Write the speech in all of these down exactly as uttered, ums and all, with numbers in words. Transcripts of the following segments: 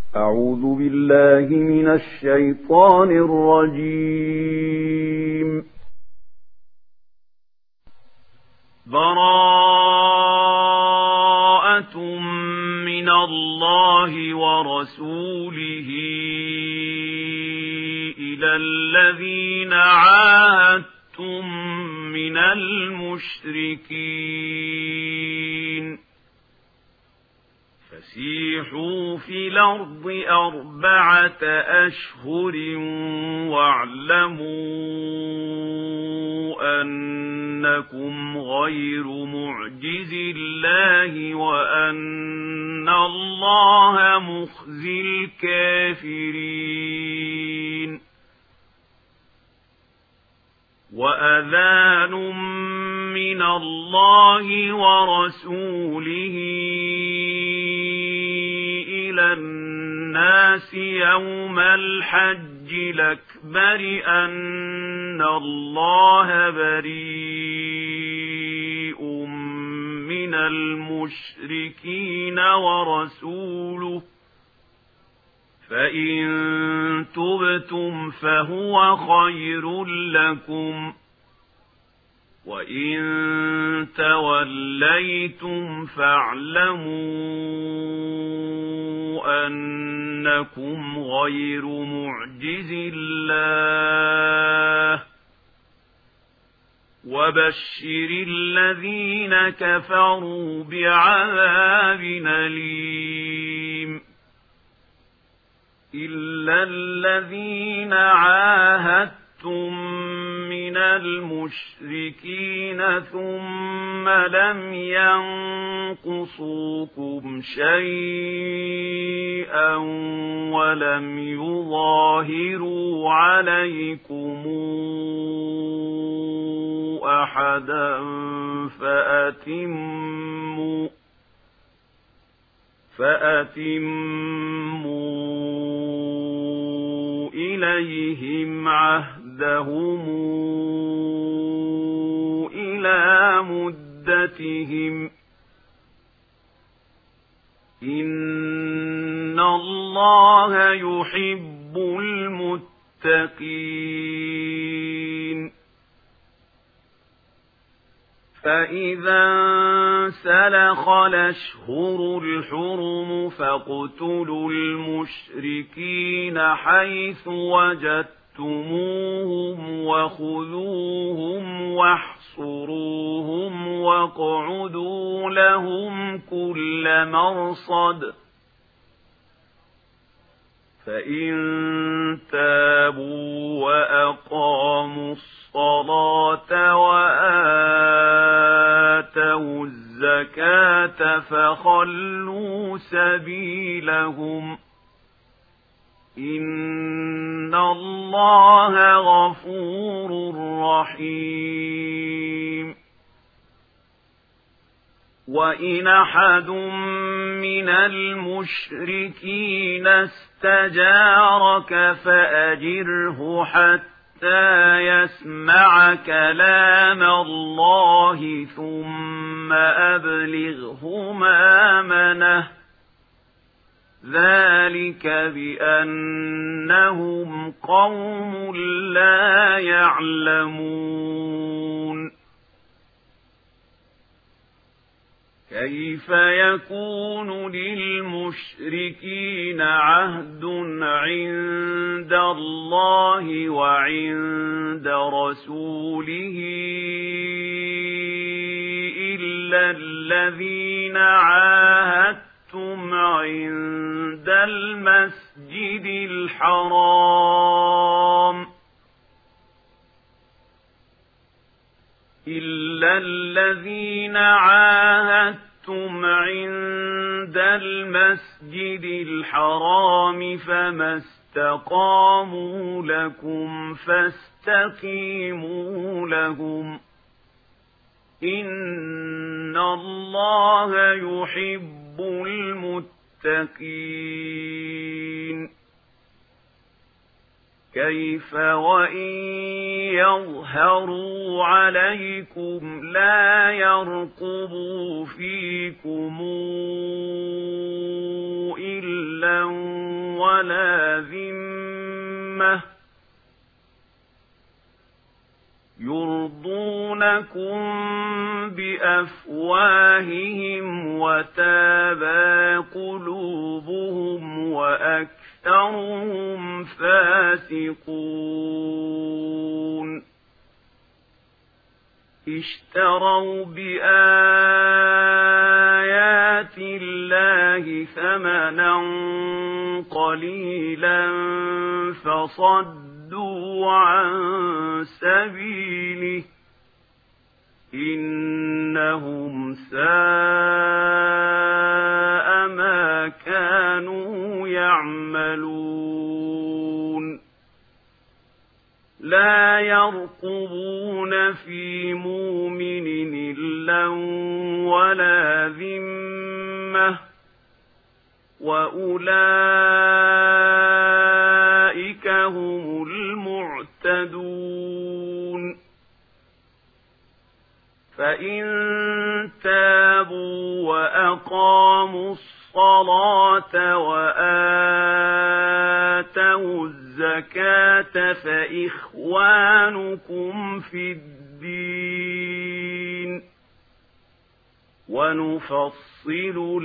أعوذ بالله من الشيطان الرجيم. براءة من الله ورسوله إلى الذين عاهدتم من المشركين فسيحوا في الأرض أربعة أشهر واعلموا أنكم غير معجز الله وأن الله مخزي الكافرين. وأذان من الله ورسوله إلى الناس يوم الحج الأكبر أن الله بريء من المشركين ورسوله فإن تبتم فهو خير لكم وإن توليتم فاعلموا أنكم غير معجز الله وبشر الذين كفروا بعذاب أليم. إلا الذين عاهدتم من المشركين ثم لم ينقصوكم شيئا ولم يظاهروا عليكم أحدا فأتموا فأتموا إليهم عهدهم إلى مدتهم إن الله يحب المتقين. فإذا انسلخ الأشهر الحرم فاقتلوا المشركين حيث وجدتموهم وخذوهم واحصروهم واقعدوا لهم كل مرصد فإن تابوا وأقاموا الصلاة وآتوا الزكاة فخلوا سبيلهم إن الله غفور رحيم. وإن أحد من المشركين استجارك فأجره حتى يسمع كلام الله ثم أبلغه مأمنه ذلك بأنهم قوم لا يعلمون. كيف يكون للمشركين عهد عند الله وعند رسوله إلا الذين عاهدتم عند المسجد الحرام إلا الذين عاهدتم عند المسجد الحرام فما استقاموا لكم فاستقيموا لهم إن الله يحب المتقين. كيف وإن يظهروا عليكم لا يرقبوا فيكم إلا ولا ذمة يرضونكم بأفواههم وتابى قلوبهم وأكثرهم فاسقون اشتروا بآيات الله ثمنا قليلا فصدوا عن سبيله إنهم ساء ما كانوا يعملون لا يرقبون في مؤمن إلا ولا ذمة وأولئك هم المعتدون فإن تابوا وأقاموا الصلاة وآتوا الزكاة فإخوانكم في الدين ونفصل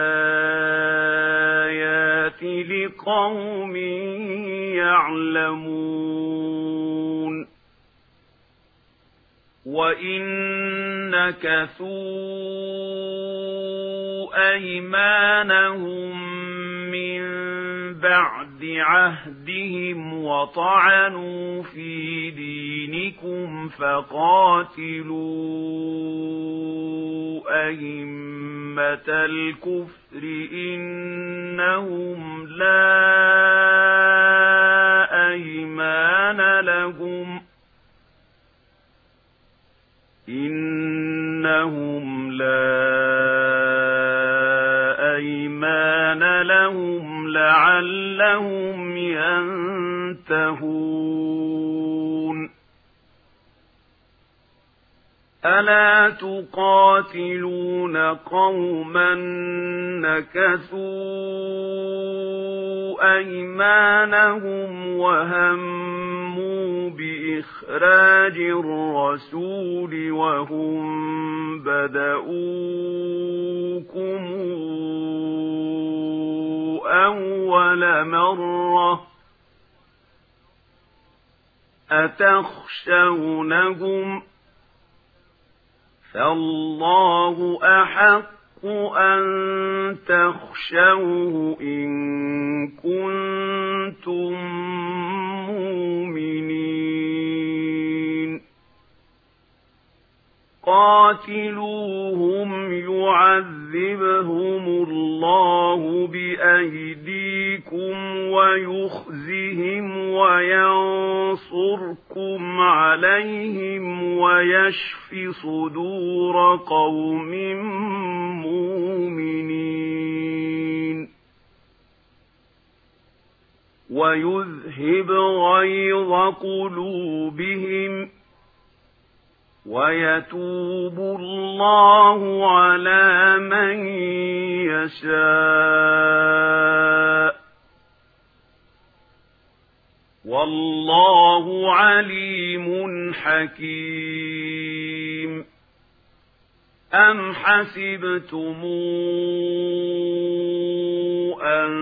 الآيات لقوم يعلمون وإن نكثوا أيمانهم من بعد عهدهم وطعنوا في دينكم فقاتلوا أئمة الكفر إنهم لا أيمان لهم إنهم لا أيمان لهم لعلهم ينتهون ألا تقاتلون قوما نكثوا أيمانهم وهموا بإخراج الرسول وهم بدؤوكم أول مرة أتخشونهم فالله أحق أن تخشوه إن كنتم مؤمنين قاتلوهم يعذبهم الله بأيديكم ويخزهم وينصركم عليهم ويشف صدور قوم مؤمنين ويذهب غيظ قلوبهم ويتوب الله على من يشاء والله عليم حكيم أم حسبتم أن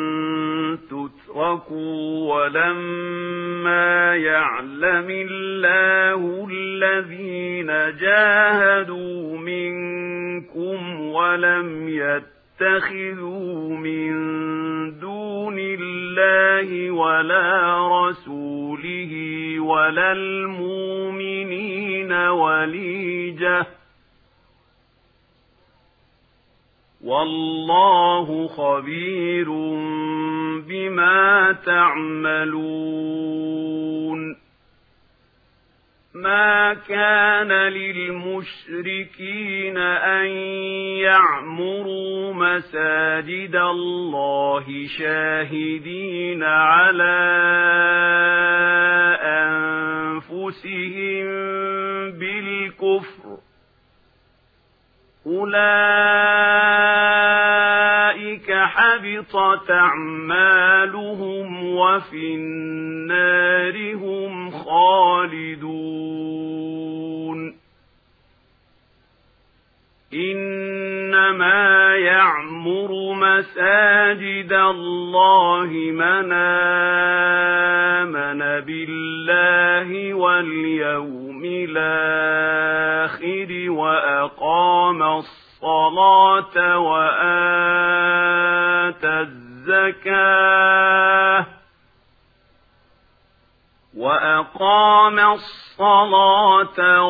تتركوا ولما يعلم الله الذين جاهدوا منكم ولم يتخذوا من دون الله ولا رسوله ولا المؤمنين وليجة والله خبير بما تعملون ما كان للمشركين أن يعمروا مساجد الله شاهدين على أنفسهم بالكفر أولئك حبطت حبطت أعمالهم وفي النار هم خالدون إنما يعمر مساجد الله من آمن بالله واليوم الآخر وأقام الصلاة وآتى الزكاة وأقام الصلاة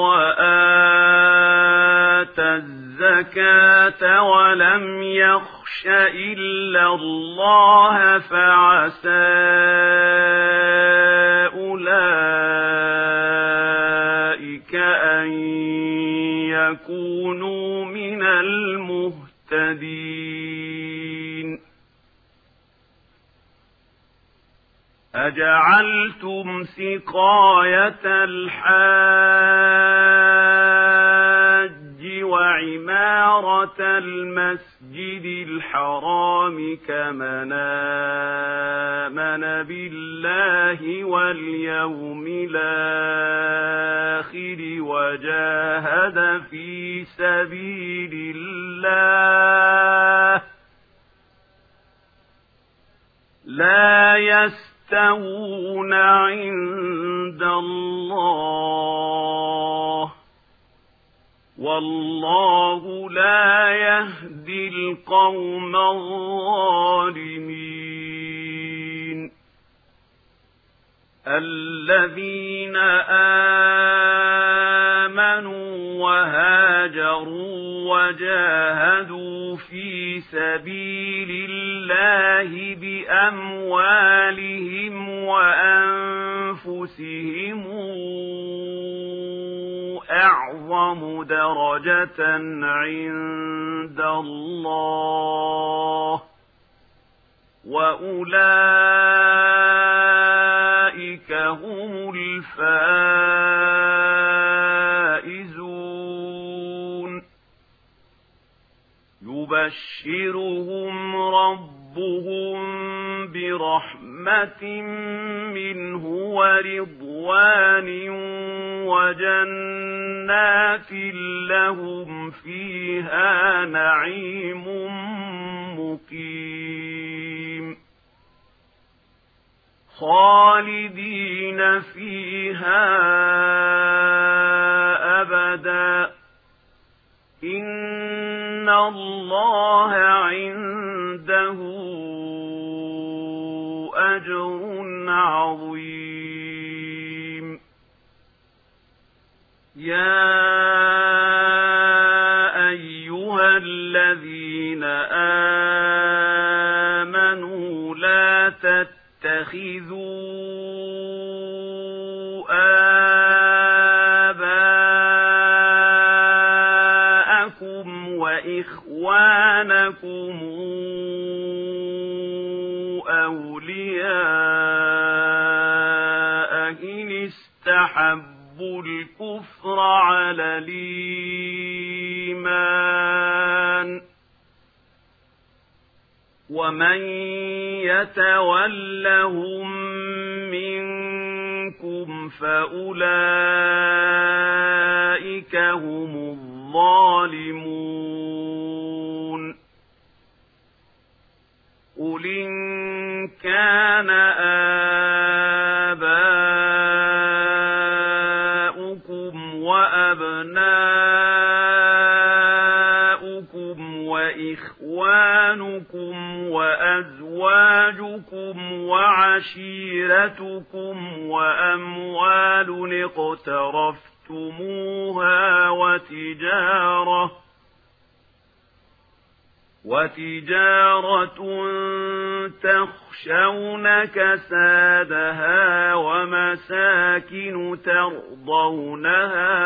وآتى الزكاة ولم يخش إلا الله فعسى أولئك أن يكونوا من المهتدين أجعلتم سقاية الحاج وعمارة المسجد الحرام كمن آمن بالله واليوم الآخر وجاهد في سبيل الله لا يستوون عند الله والله لا يهدي القوم الظالمين الذين آمنوا وهاجروا وجاهدوا في سبيل الله بأموالهم وأنفسهم أعظم درجة عند الله وأولئك هم الفائزون يبشرهم ربهم برحمة منه ورضوان وجنات لهم فيها نعيم مقيم خالدين فيها أبدا إن الله عنده أجر عظيم يا أيها الذين آمنوا لا تتخذوا آباءكم وإخوانكم أولياء إن استحبوا الكفر على الإيمان ومن يتولهم منكم فأولئك هم الظالمون قل إن كان آباؤكم وأبناؤكم وإخوانكم وأزواجكم وعشيرتكم وأموال اقترفتموها وتجارة وتجارة تخشون كسادها ومساكن ترضونها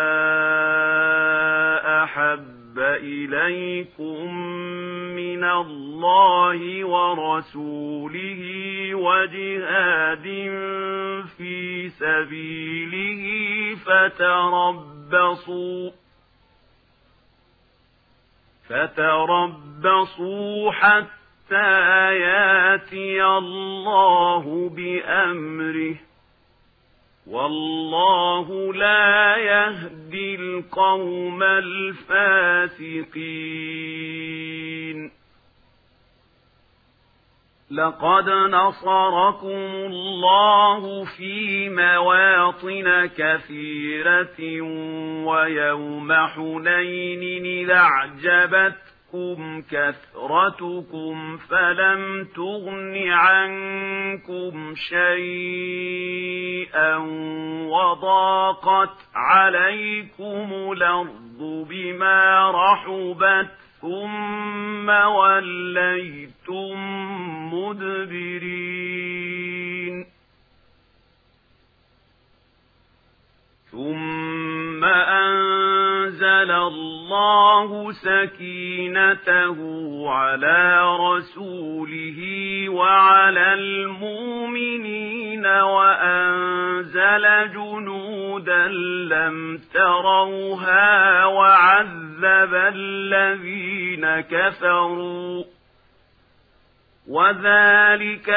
أحب إليكم من الله ورسوله وجهاد في سبيله فتربصوا فتربصوا حتى حتى ياتي الله بأمره والله لا يهدي القوم الفاسقين لقد نصركم الله في مواطن كثيرة ويوم حنين إذ أعجبتكم كثرتكم فلم تغن عنكم شيئا وضاقت عليكم الأرض بما رحبت ثم وليتم مدبرين ثم أنزل الله سكينته على رسوله وعلى المؤمنين وأنزل جنودا لم تروها وعذب الذين كفروا وذلك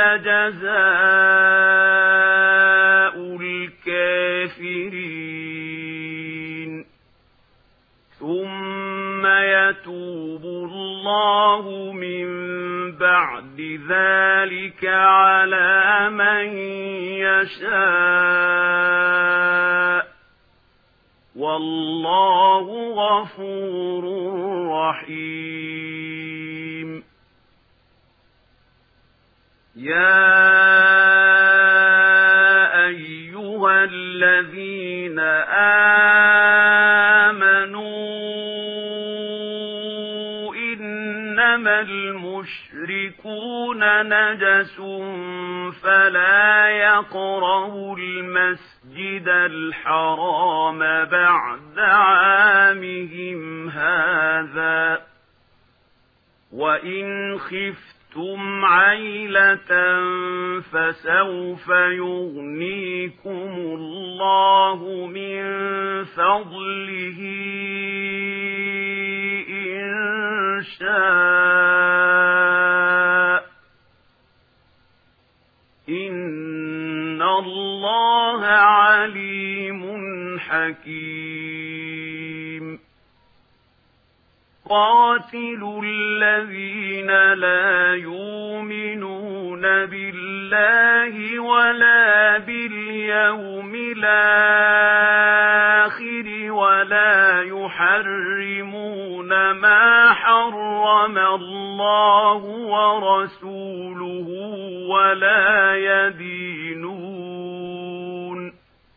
جزاء الكافرين ثم يتوب الله من بعد ذلك على من يشاء والله غفور رحيم يا أيها الذين آمنوا إنما المشركون نجس فلا يقربوا المسجد الحرام بعد عامهم هذا وإن خفتم ثم عيلة فسوف يغنيكم الله من فضله إن شاء إن الله عليم حكيم قاتلوا الذين لا يؤمنون بالله ولا باليوم الآخر ولا يحرمون ما حرم الله ورسوله ولا يدينون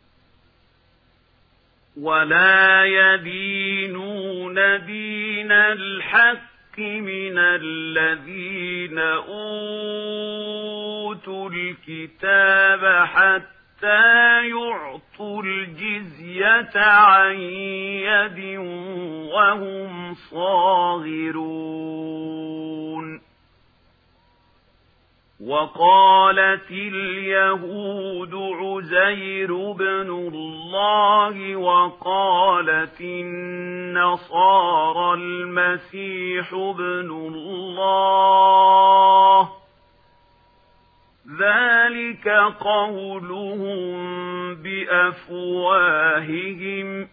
ولا يدينون دين الحق من الذين أوتوا الكتاب حتى يعطوا الجزية عن يد وهم صاغرون وقالت اليهود عزير بن الله وقالت النصارى المسيح ابن الله ذلك قولهم بأفواههم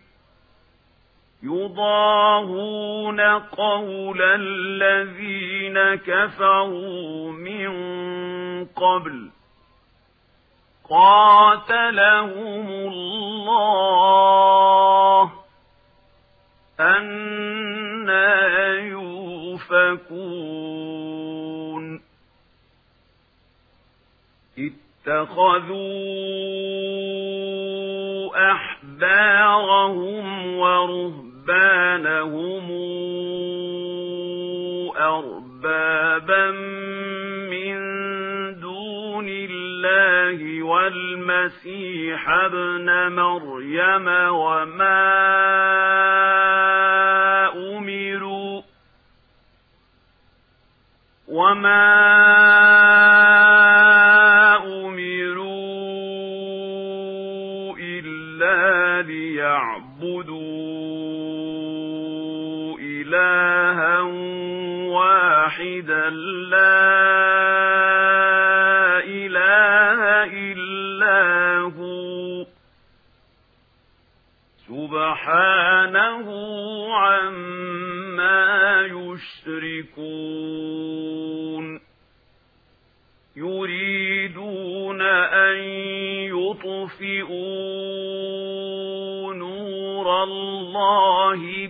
يضاهون قول الذين كفروا من قبل قاتلهم الله أنى يؤفكون اتخذوا أحبارهم ورهبانهم أربابا من دون الله والمسيح ابن مريم وما أمروا وما أمروا إلا ليعبدوا إلها واحدا لا يريدون أن يطفئوا نور الله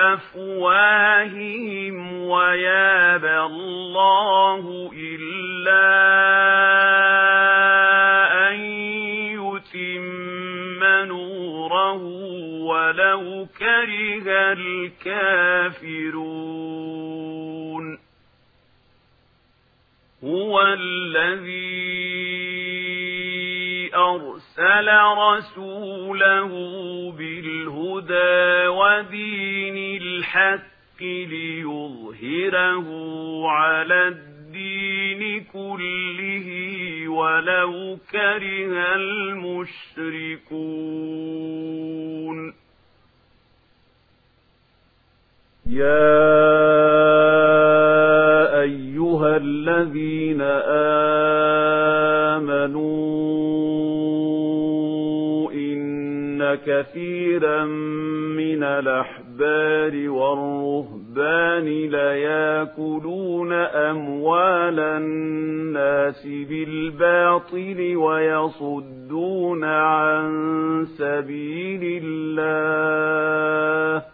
بأفواههم ويابى الله إلا أن يتم نوره ولو كره الكافرون هو الذي أرسل رسوله بالهدى ودين الحق ليظهره على الدين كله ولو كره المشركون يا أيها الذين آمنوا إن كثيرا من الأحبار والرهبان ليأكلون أموال الناس بالباطل ويصدون عن سبيل الله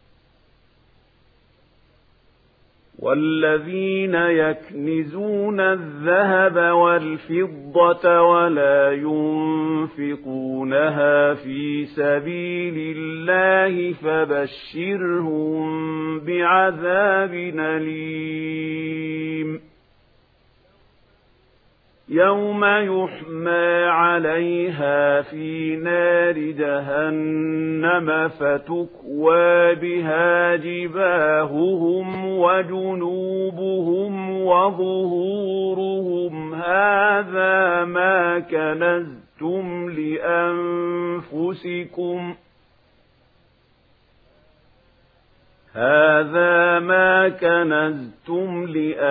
والذين يكنزون الذهب والفضة ولا ينفقونها في سبيل الله فبشرهم بعذاب أليم يوم يحمى عليها في نار جهنم فتكوى بها جباههم وجنوبهم وظهورهم هذا ما كنزتم لأنفسكم هذا ما كنزتم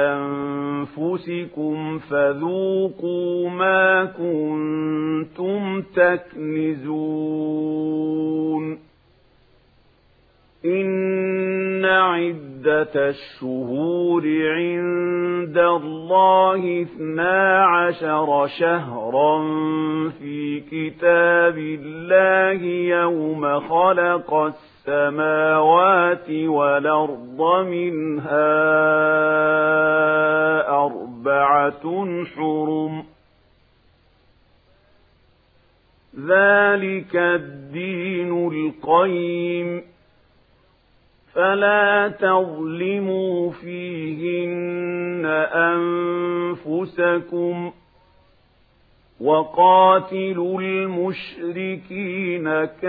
لأنفسكم فذوقوا ما كنتم تكنزون إن عدة الشهور عند الله اثنا عشر شهرا في كتاب الله يوم خلق السماوات السماوات والأرض منها أربعة حرم ذلك الدين القيم فلا تظلموا فيهن أنفسكم وقاتلوا المشركين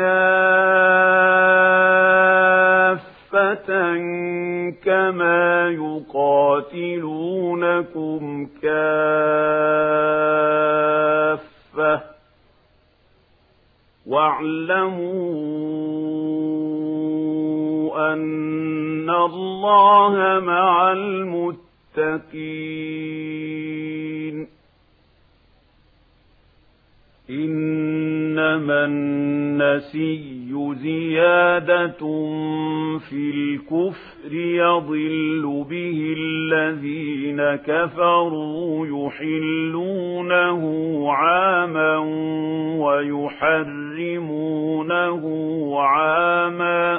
كافة كما يقاتلونكم كافة واعلموا أن الله مع المتقين إنما النسي زيادة في الكفر يضل به الذين كفروا يحلونه عاما ويحرمونه عاما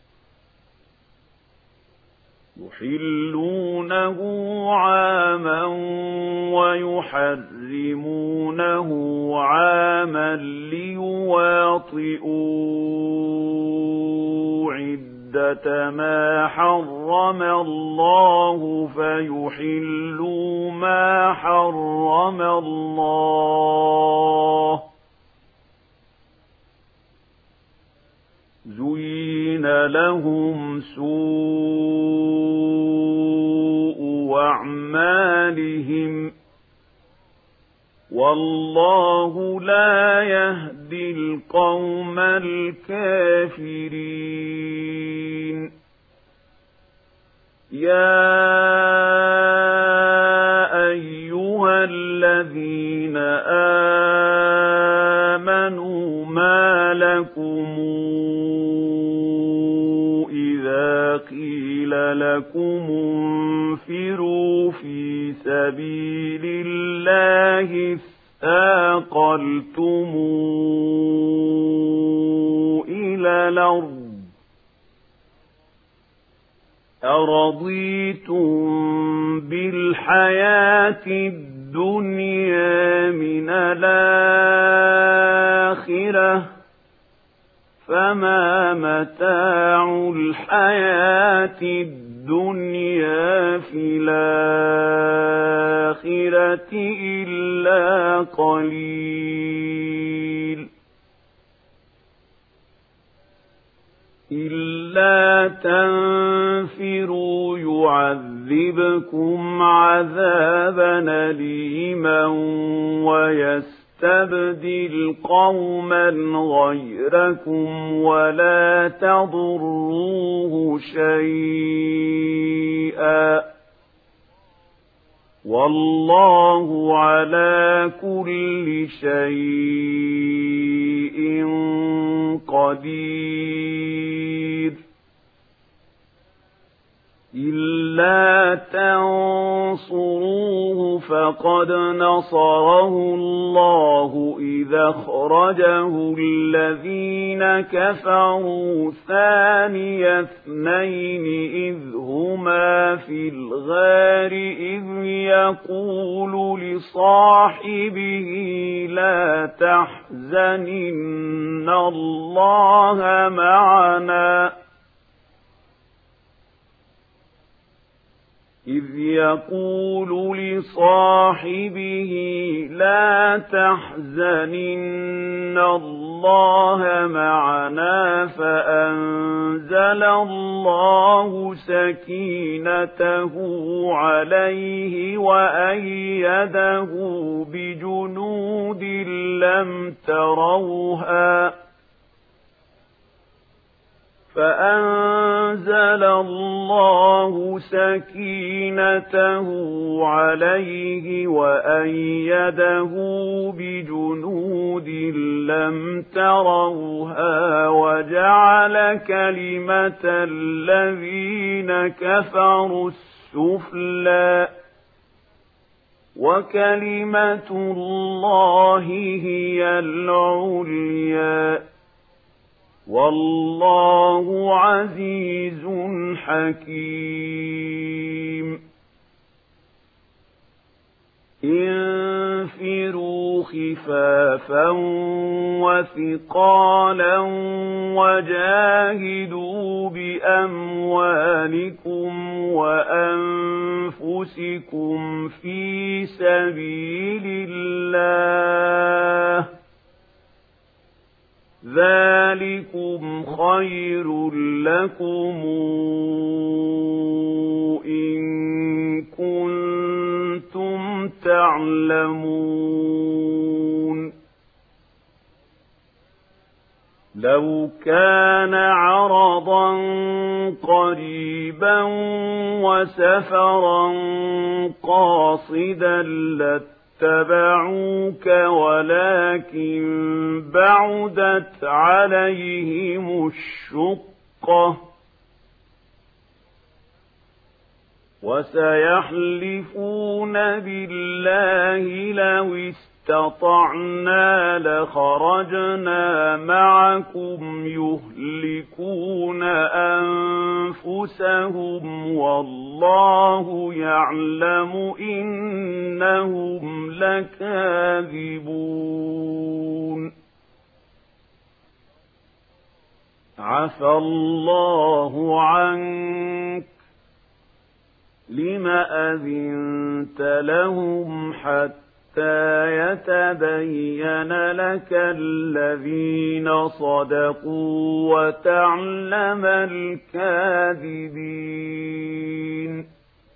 يحلونه عاما ويحرمونه عاما ليواطئوا عدة ما حرم الله فيحلوا ما حرم الله زين لهم سوء أعمالهم والله لا يهدي القوم الكافرين يا أيها الذين آمنوا ما لكم إذا قيل لكم انفروا في سبيل سبيل الله اثاقلتم إلى الأرض أرضيتم بالحياة الدنيا من الآخرة فما متاع الحياة الدنيا في الآخرة إلا قليل إلا تنفروا يعذبكم عذابا أليما ويستبدل قوما غيركم ولا تضروه شيئا والله على كل شيء قدير إلا تنصروه فقد نصره الله إذا أخرجه الذين كفروا ثاني اثنين إذ هما في الغار إذ يقول لصاحبه لا تحزن إن الله معنا إذ يقول لصاحبه لا تحزن إن الله معنا فأنزل الله سكينته عليه وأيده بجنود لم تروها فأنزل الله سكينته عليه وأيده بجنود لم تروها وجعل كلمة الذين كفروا السفلى وكلمة الله هي العليا والله عزيز حكيم انفروا خفافا وثقالا وجاهدوا بأموالكم وأنفسكم في سبيل الله ذلكم خير لكم إن كنتم تعلمون لو كان عرضا قريبا وسفرا قاصدا لاتبعوك ولكن بعدت عليهم الشقة وسيحلفون بالله لو استطعنا لخرجنا معكم يهلكون أنفسهم والله يعلم إنهم لكاذبون عفى الله عنك لم أذنت لهم حتى يتبين لك الذين صدقوا وتعلم الكاذبين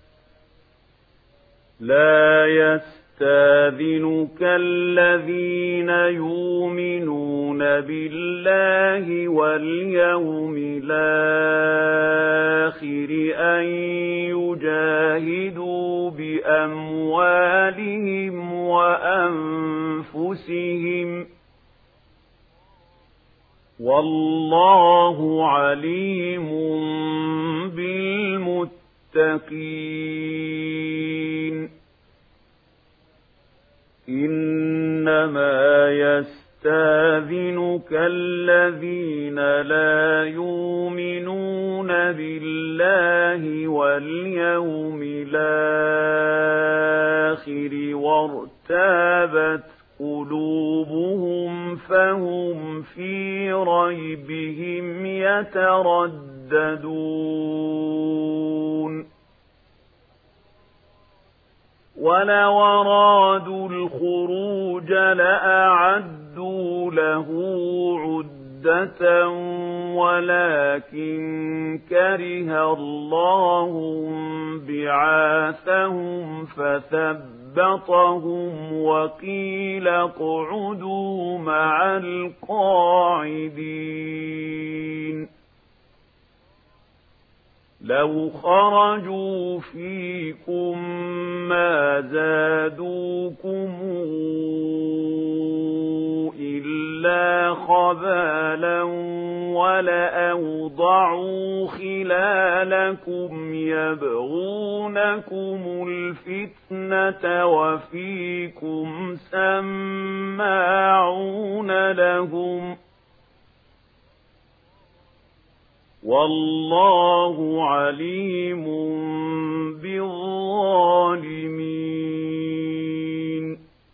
لا يستاذنك الذين يؤمنون بالله واليوم الآخر أن يجاهدوا بأموالهم وأنفسهم والله عليم بالمتقين إنما يستاذنك الذين لا يؤمنون بالله واليوم الآخر وارتابت قلوبهم فهم في ريبهم يترددون ولو أرادوا الخروج لأعدوا له عدة ولكن كره الله بعاثهم فثبطهم وقيل اقعدوا مع القاعدين لو خرجوا فيكم ما زادوكم إلا خبالا ولأوضعوا خلالكم يبغونكم الفتنة وفيكم سماعون لهم والله عليم بالظالمين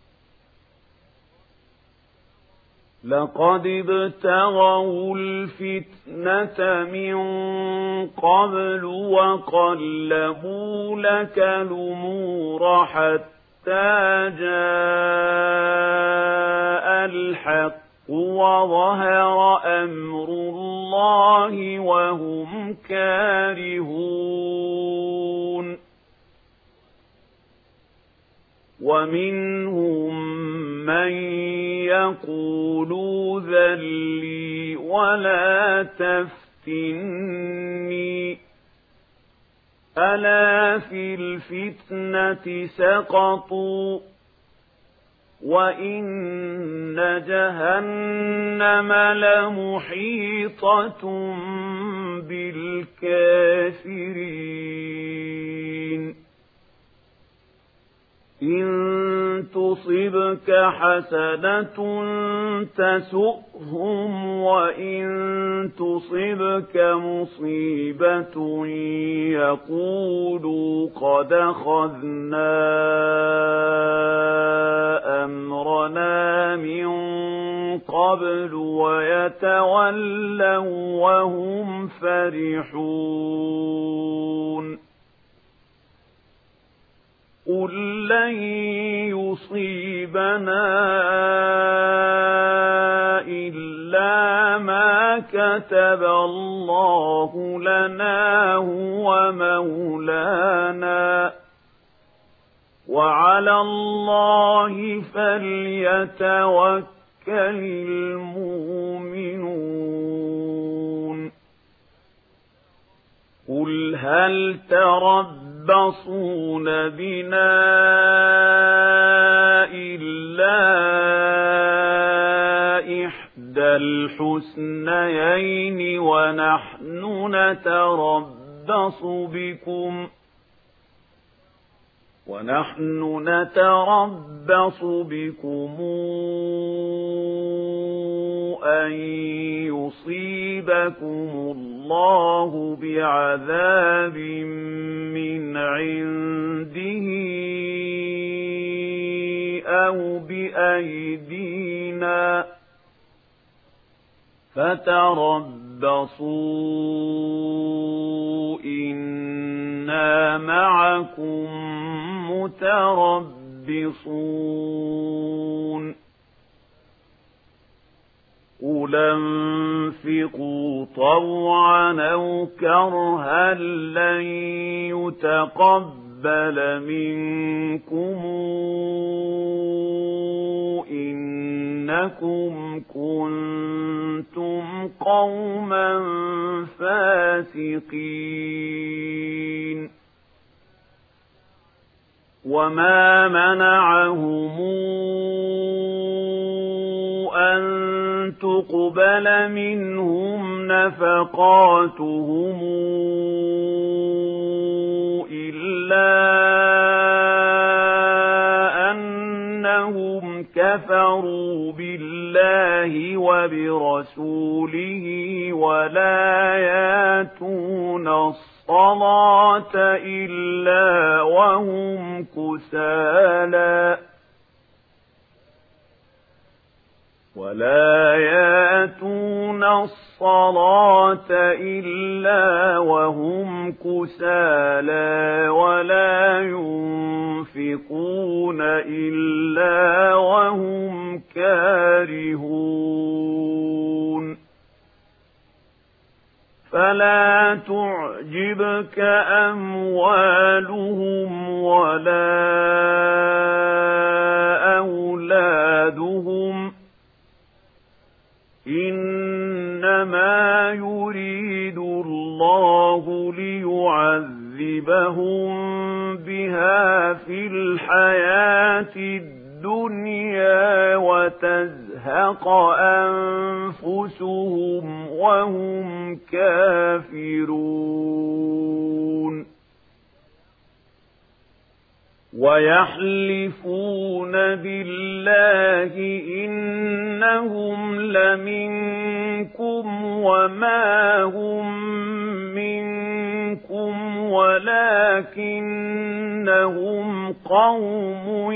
لقد ابتغوا الفتنة من قبل وقلبوا لك الأمور حتى جاء الحق وظهر أمر الله وهم كارهون ومنهم من يقول ائذن لي ولا تفتني ألا في الفتنة سقطوا وإن جهنم لمحيطة بالكافرين إن تصبك حسنة تسؤهم وإن تصبك مصيبة يقولوا قد أخذنا أمرنا من قبل ويتولوا وهم فرحون قل لن يصيبنا إلا ما كتب الله لنا هو مولانا وعلى الله فليتوكل المؤمنون قل هل تربصون بنا إلا إحدى الحسنيين ونحن نتربص بكم ونحن نتربص بكم أن يصيبكم الله بعذاب من عنده أو بأيدينا فتربصوا إنا معكم متربصون قل انفقوا طوعا أو كرها لن يتقبل منكم إنكم كنتم قوما فاسقين وما منعهم أن تقبل منهم نفقاتهم إلا أنهم إنهم كفروا بالله وبرسوله ولا ياتون الصلاة إلا وهم كسالى ولا ياتون الصلاة إلا وهم كسالى ولا ينفقون إلا وهم كارهون فلا تعجبك أموالهم ولا أولادهم إنما يريد الله ليعذبهم بها في الحياة الدنيا وتزهق أنفسهم وهم كافرون ويحلفون بالله إنهم لمنكم وما هم منكم ولكنهم قوم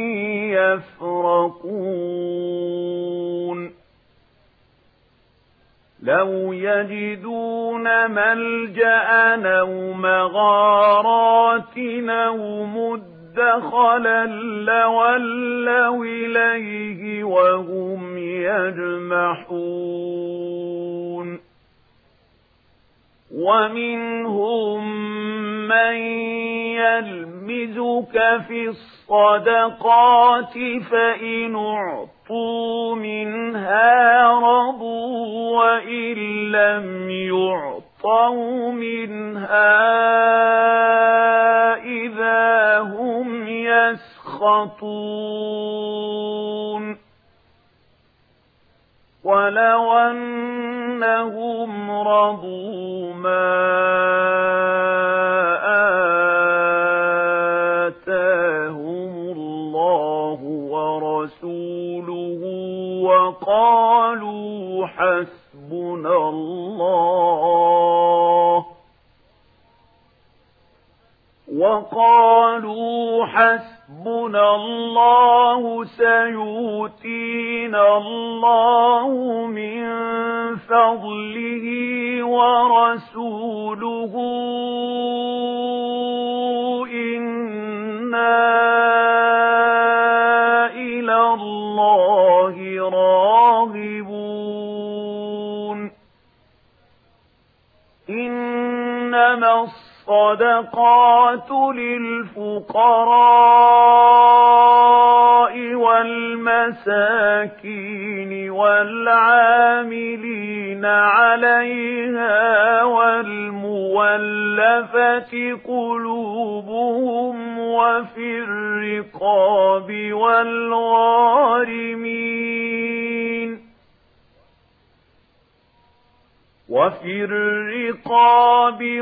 يفرقون لو يجدون ملجأ أو مغارات أو مدخلا لولوا إليه وهم يجمحون ومنهم من يلمزك في الصدقات فإن أعطوا منها رضوا وإن لم يعطوا منها إذا هم يسخطون ولو أنهم رضوا ما آتاهم الله ورسوله وقالوا حسبنا الله وقالوا حسبنا الله سيؤتينا الله من فضله ورسوله إنا إلى الله راغبون إنما الصدقات للفقراء والمساكين والعاملين عليها والمولفة قلوبهم وفي الرقاب والغارمين وفي الرقاب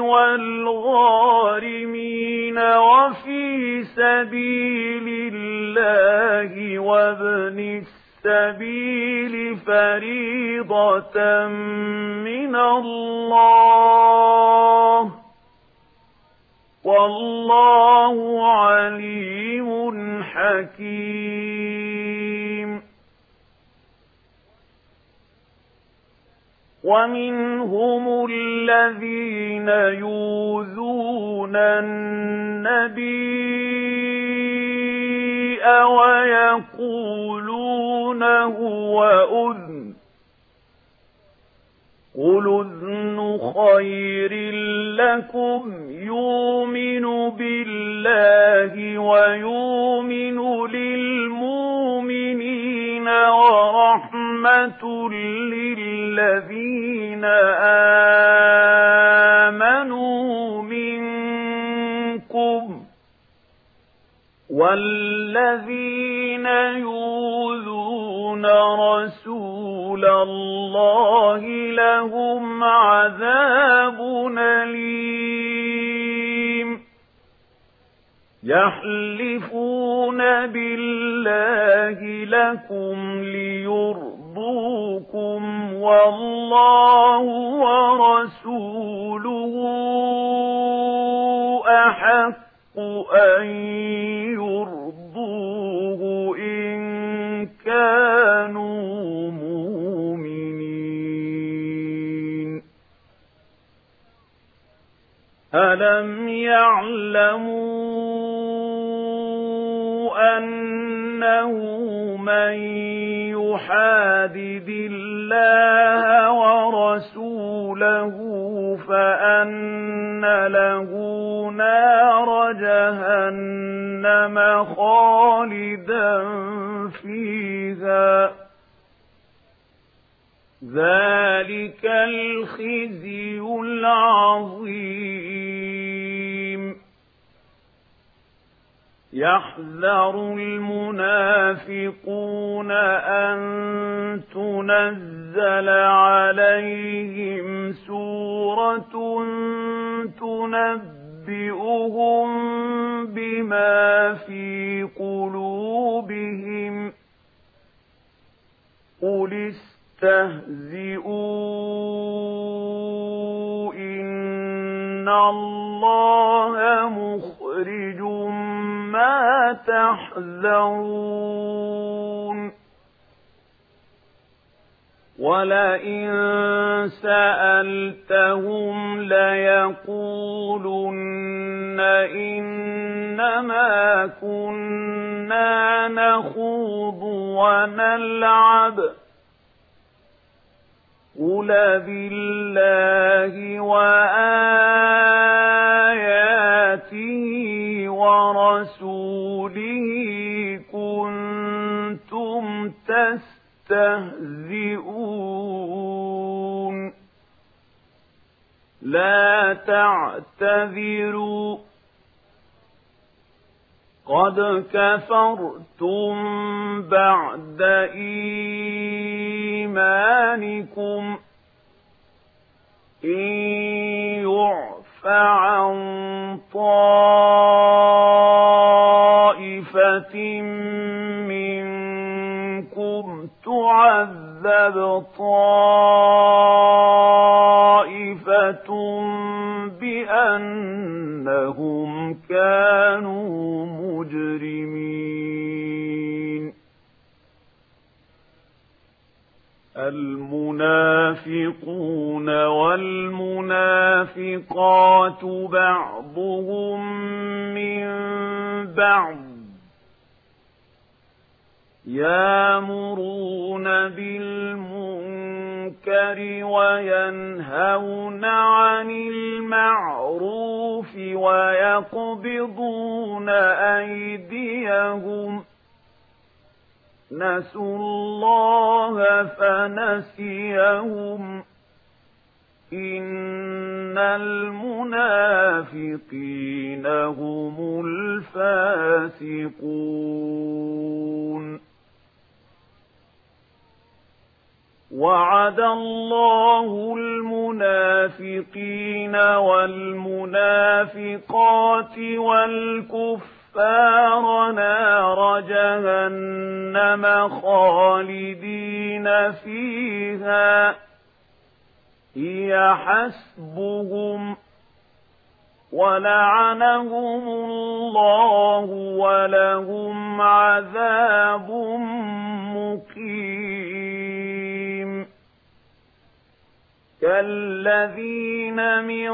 والغارمين وفي سبيل الله وابن السبيل فريضة من الله والله عليم حكيم ومنهم الذين يؤذون النبي ويقولون هو أذن قل أذن خير لكم يؤمن بالله ويؤمن للمؤمنين ورحمة للذين آمنوا منكم والذين يؤذون رسول الله لهم عذاب أليم يحلفون بالله لكم ليرضوكم والله ورسوله أحق أن يرضوه إن كانوا مؤمنين. ألم يعلموا أنه من يحادد الله ورسوله فأن له نار جهنم خالدا فيها ذلك الخزي العظيم. يحذر المنافقون أن تنزل عليهم سورة تنبئهم بما في قلوبهم قل استهزئوا إن الله مخرج ما تحذرون. ولئن سألتهم ليقولن إنما كنا نخوض ونلعب قل بالله وآياته ورسوله كنتم تستهزئون لا تعتذروا قد كفرتم بعد إيمانكم إن يعف عن طائفة منكم تعذب طائفة بأنهم كانوا مجرمين. المنافقون والمنافقات بعضهم من بعض يأمرون بالمنكر وينهون عن المعروف ويقبضون أيديهم نسوا الله فنسيهم إن المنافقين هم الفاسقون. وعد الله المنافقين والمنافقات والكفار نار جهنم خالدين فيها هي حسبهم ولعنهم الله ولهم عذاب مقيم. كالذين من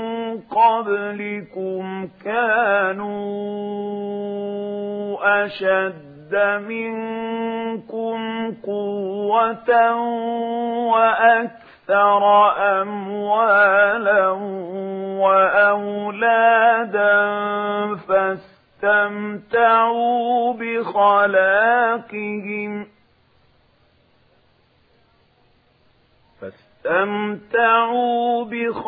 قبلكم كانوا أشد منكم قوة وأكثر أموالا وأولادا فاستمتعوا بخلاقهم فاستمتعوا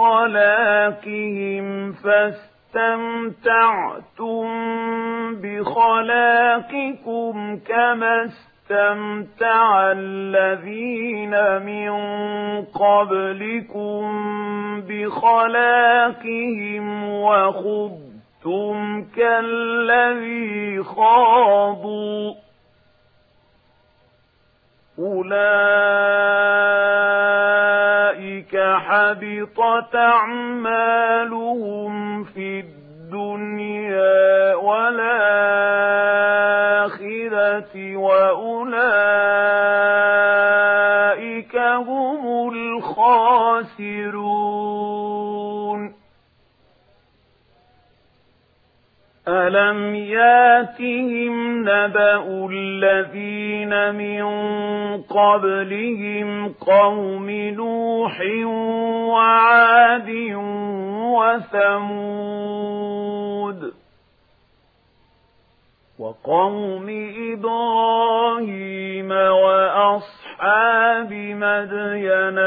بخلاقهم فاستمتعتم بخلاقكم كما استمتع الذين من قبلكم بخلاقهم وخضتم خضتم كالذي خاضوا أولئك حبطت أعمالهم في الدنيا والآخرة وأولئك هم الخاسرون ألم ياتهم نبأ الذين من قبلهم قوم نوح وعاد وثمود وقوم إبراهيم وأصحاب مدين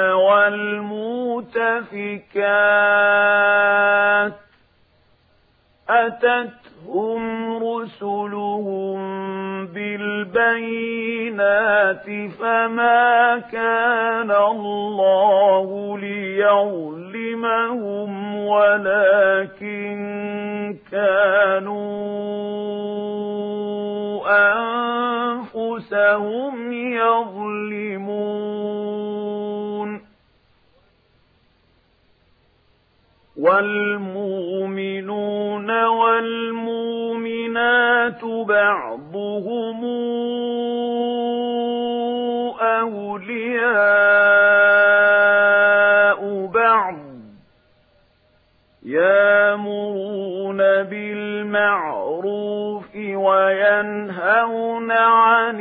والمؤتفكات أتتهم رسلهم بالبينات فما كان الله ليظلمهم ولكن كانوا أنفسهم يظلمون والمؤمنون والمؤمنات بعضهم أولياء بعض يأمرون بالمعروف وينهون عن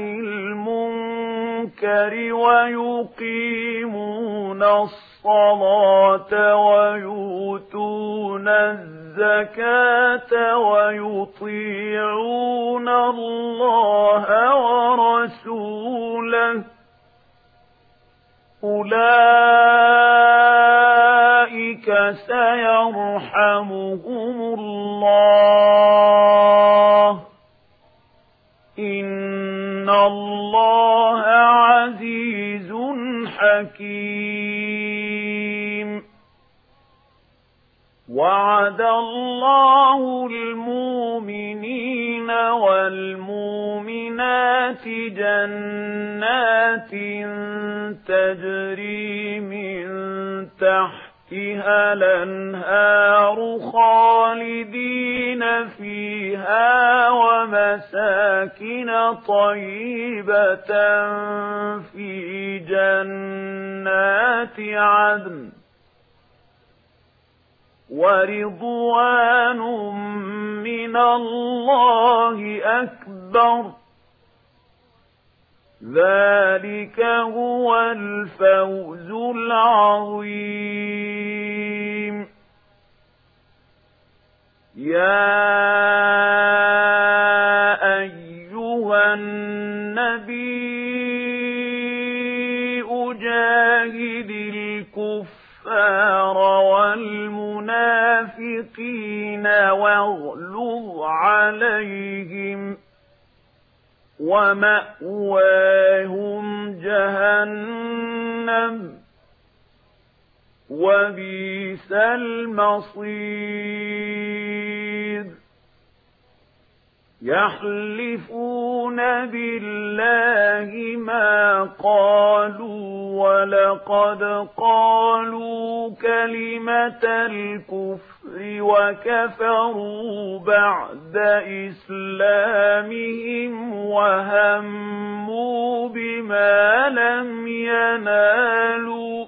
المنكر ويقيمون الصلاة ويؤتون الزكاة ويطيعون الله ورسوله أولئك سيرحمهم الله إن الله عزيز حكيم وعد الله المؤمنين والمؤمنات جنات تجري من تحتها الأنهار خالدين فيها ومساكن طيبة في جنات عدن ورضوان من الله أكبر ذلك هو الفوز العظيم يا أيها النبي جاهد الكفار والمنافقين واغلظ عليهم ومأواهم جهنم وبئس المصير يحلفون بالله ما قالوا ولقد قالوا كلمة الكفر وكفروا بعد إسلامهم وهموا بما لم ينالوا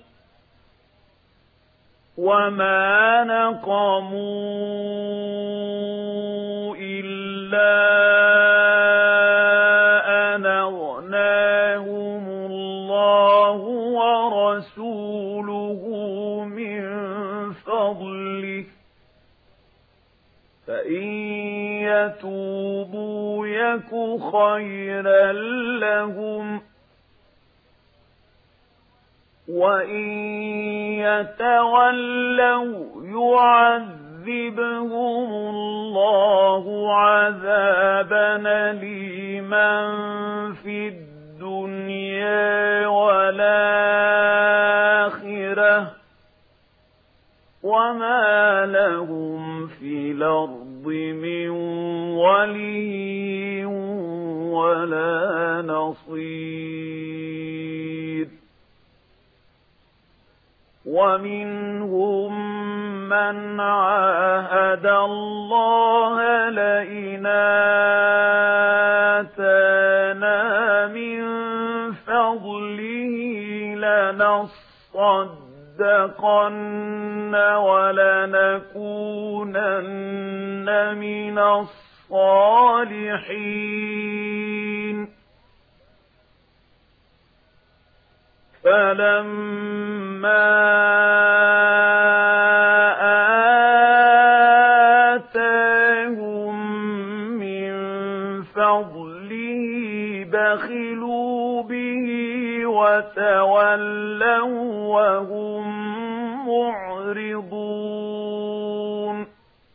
وما نقموا إلا أن أغناهم الله ورسوله من فضله فإن يتوبوا يك خيرا لهم وإن يتولوا يعذبهم الله عذابا أليما في الدنيا والآخرة وما لهم في الأرض من ولي ولا نصير ومنهم من عاهد الله لئن آتانا من فضله لنصدقن ولنكونن من الصالحين فلما آتاهم من فضله بخلوا به وتولوا وهم معرضون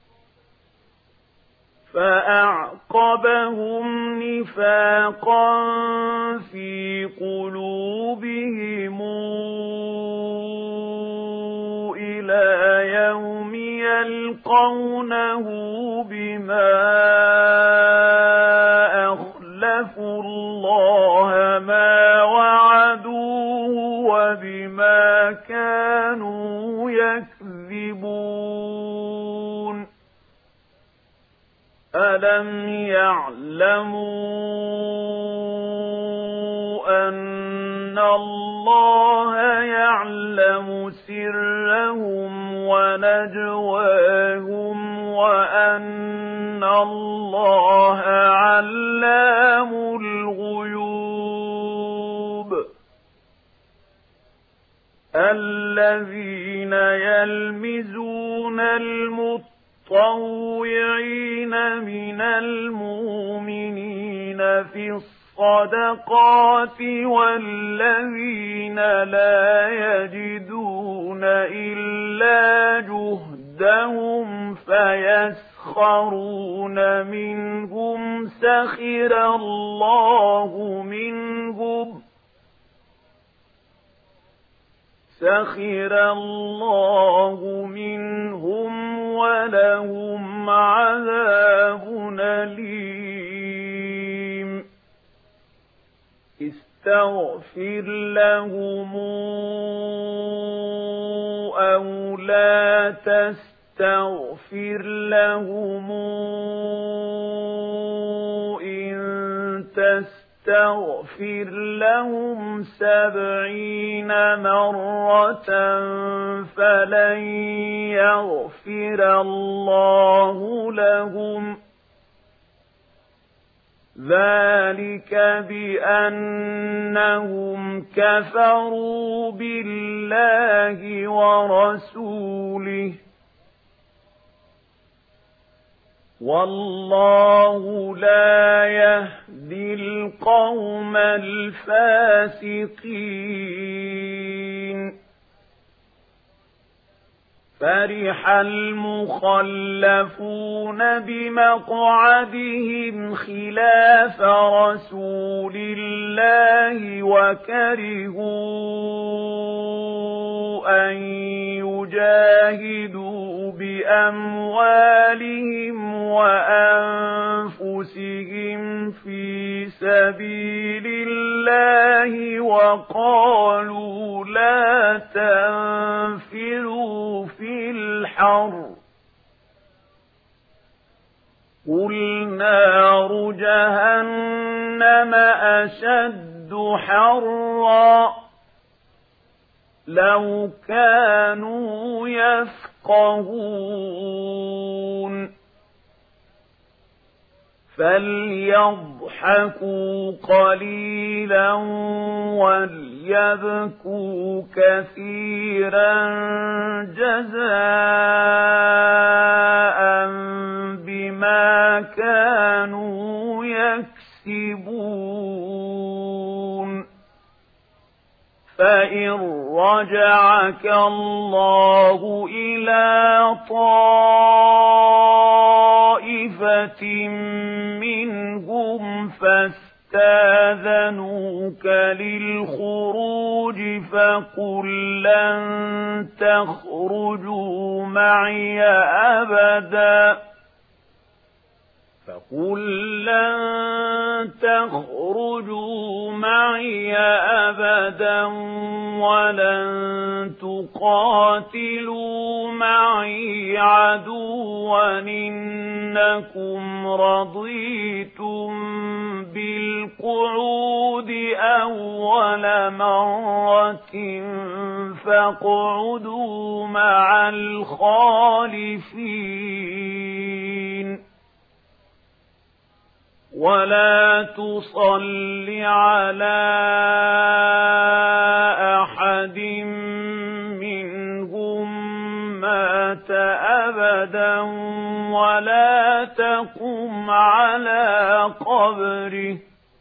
فأعقبهم نفاقا في قلوبهم إلى يوم يلقونه بما أخلفوا الله ما وعدوه وبما كانوا يكذبون ألم يعلموا أن الله يعلم سرهم ونجواهم وأن الله علام الغيوب الذين يلمزون المطوعين من المؤمنين في الصدقات والذين لا يجدون إلا جهدهم فيسخرون منهم سخر الله منهم سخر الله منهم ولهم عذاب أليم استغفر لهم أو لا تستغفر لهم إن تستغفر تغفر لهم سبعين مرة فلن يغفر الله لهم ذلك بأنهم كفروا بالله ورسوله والله لا يهدي القوم الفاسقين فرح المخلفون بمقعدهم خلاف رسول الله وكرهوا أن يجاهدوا بأموالهم وأنفسهم في سبيل الله وقالوا لا تنفروا في الحر قل نار جهنم أشد حرا لو كانوا يفقهون فليضحكوا قليلا وليبكوا كثيرا جزاء بما كانوا يكسبون فإن رجعك الله إلى طائفة منهم فاستاذنوك للخروج فقل لن تخرجوا معي أبدا فقل لن تخرجوا معي أبدا ولن تقاتلوا معي عدوا إنكم رضيتم بالقعود أول مرة فاقعدوا مع الخالفين ولا تصل على أحد منهم مات أبدا ولا تقم على قبره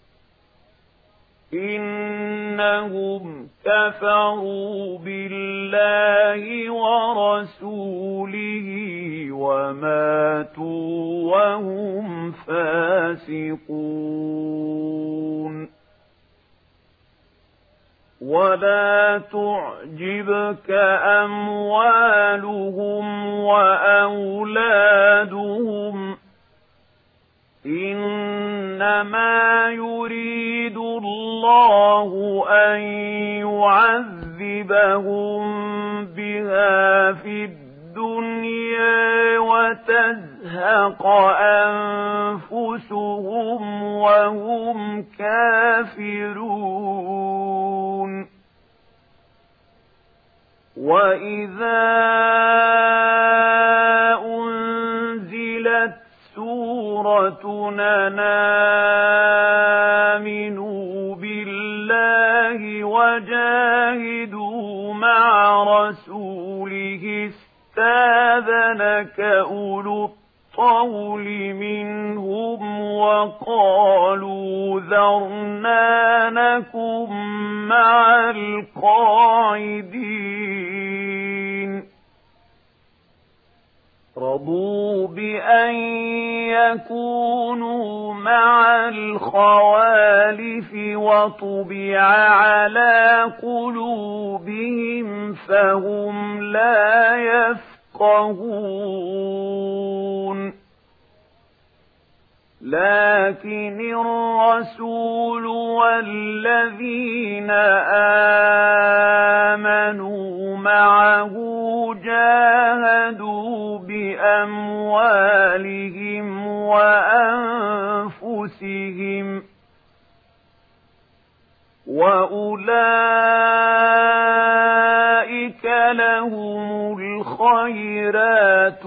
إنهم كفروا بالله ورسوله وماتوا وهم فاسقون ولا تعجبك أموالهم وأولادهم إنما يريد الله أن يعذبهم بها في الدنيا وتزهق أنفسهم وهم كافرون وإذا أنزلت سورة أن آمنوا بالله وجاهدوا مع رسوله استاذنك أولو الطول منهم وقالوا ذرنا نكن مع القاعدين رضوا بأن يكونوا مع الخوالف وطبع على قلوبهم فهم لا يفقهون لكن الرسول والذين آمنوا معه جاهدوا بأموالهم وأنفسهم وأولئك لهم الخيرات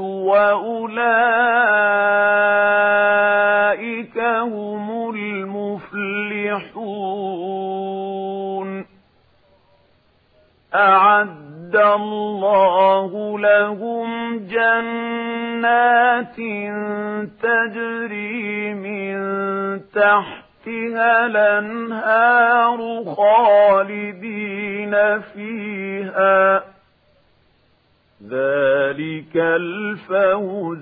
وأولئك هم المفلحون أعد الله لهم جنات تجري من تحتها الأنهار خالدين فيها ذلك الفوز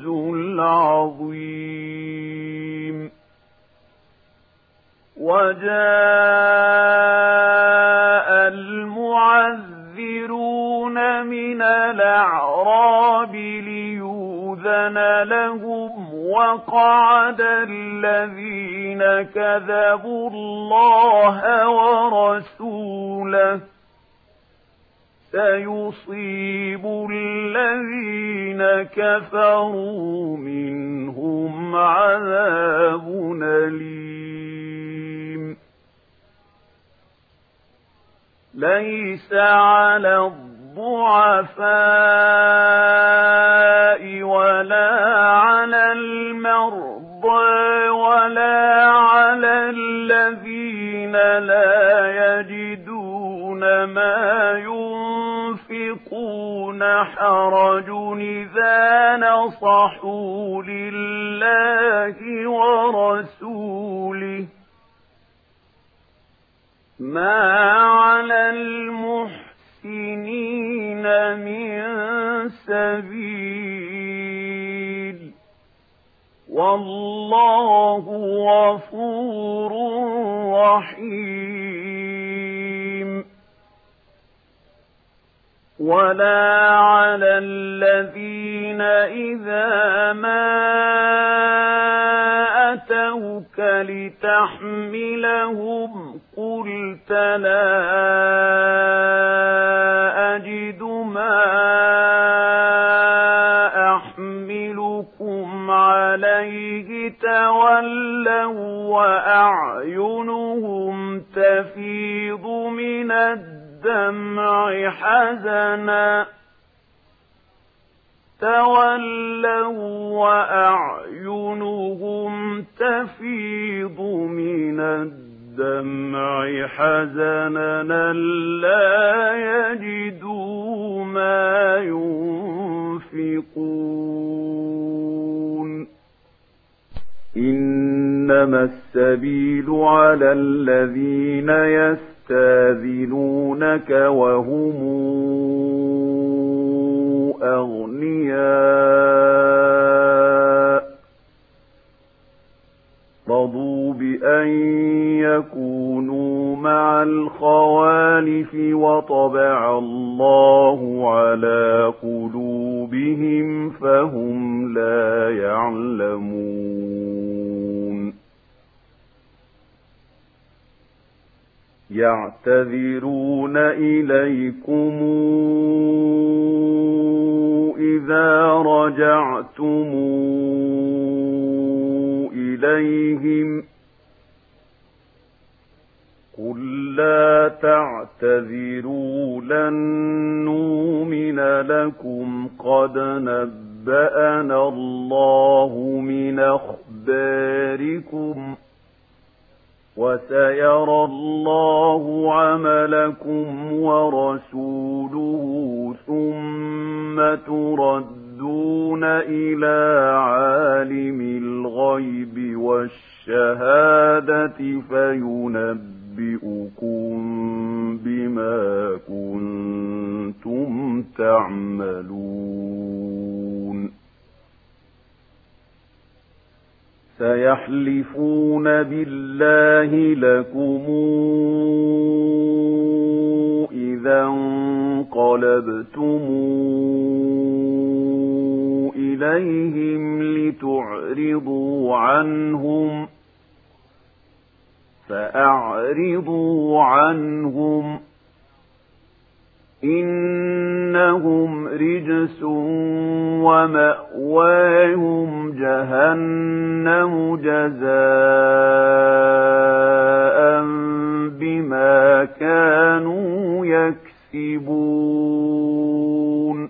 العظيم وجاء المعذرون من الأعراب ليؤذن لهم وقعد الذين كذبوا الله ورسوله سيصيب الذين كفروا منهم عذاب أليم ليس على الضعفاء ولا على المرضى ولا على الذين لا يجدون ما ينفقون حرج إذا نصحوا لله ورسوله ما على المحسنين من سبيل والله غفور رحيم ولا على الذين إذا ما لتحملهم قلت لا أجد ما أحملكم عليه تولوا وأعينهم تفيض من الدمع حزنا تولوا وأعينهم تفيض من الدمع حزنا لا يجدوا ما ينفقون إنما السبيل على الذين يستاذنونك وهم أغنياء رضوا بأن يكونوا مع الخوالف وطبع الله على قلوبهم فهم لا يعلمون يعتذرون إليكم إذا رجعتم إليهم قل لا تعتذروا لن نؤمن لكم قد نبأنا الله من أخباركم وسيرى الله عملكم ورسوله ثم تردون إلى عالم الغيب والشهادة فينبئكم بما كنتم تعملون سيحلفون بالله لكم إذا انقلبتم إليهم لتعرضوا عنهم فأعرضوا عنهم إنهم رجس ومأواهم جهنم جزاء بما كانوا يكسبون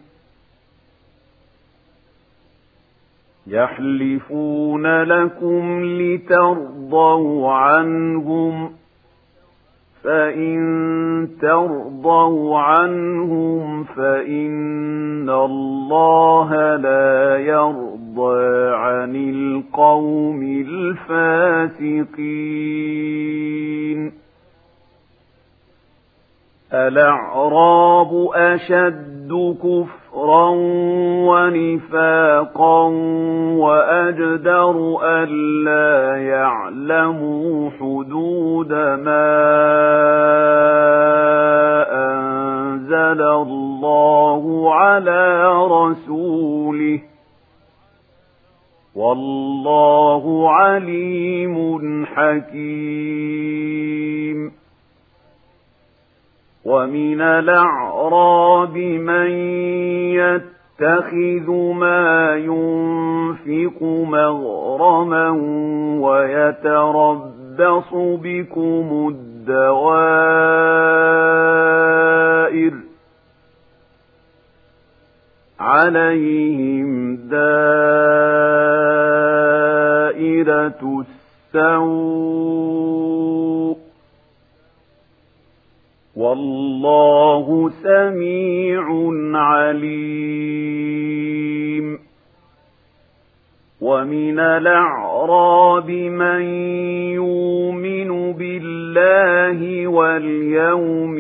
يحلفون لكم لترضوا عنهم فإن ترضوا عنهم فإن الله لا يرضى عن القوم الفاسقين الأعراب أشد كفرا ونفاقا وأجدر ألا يعلموا حدود ما أنزل الله على رسوله والله عليم حكيم ومن الأعراب من يتخذ ما ينفق مغرما ويتربص بكم الدوائر عليهم دائرة السوء والله سميع عليم ومن الأعراب من يؤمن بالله واليوم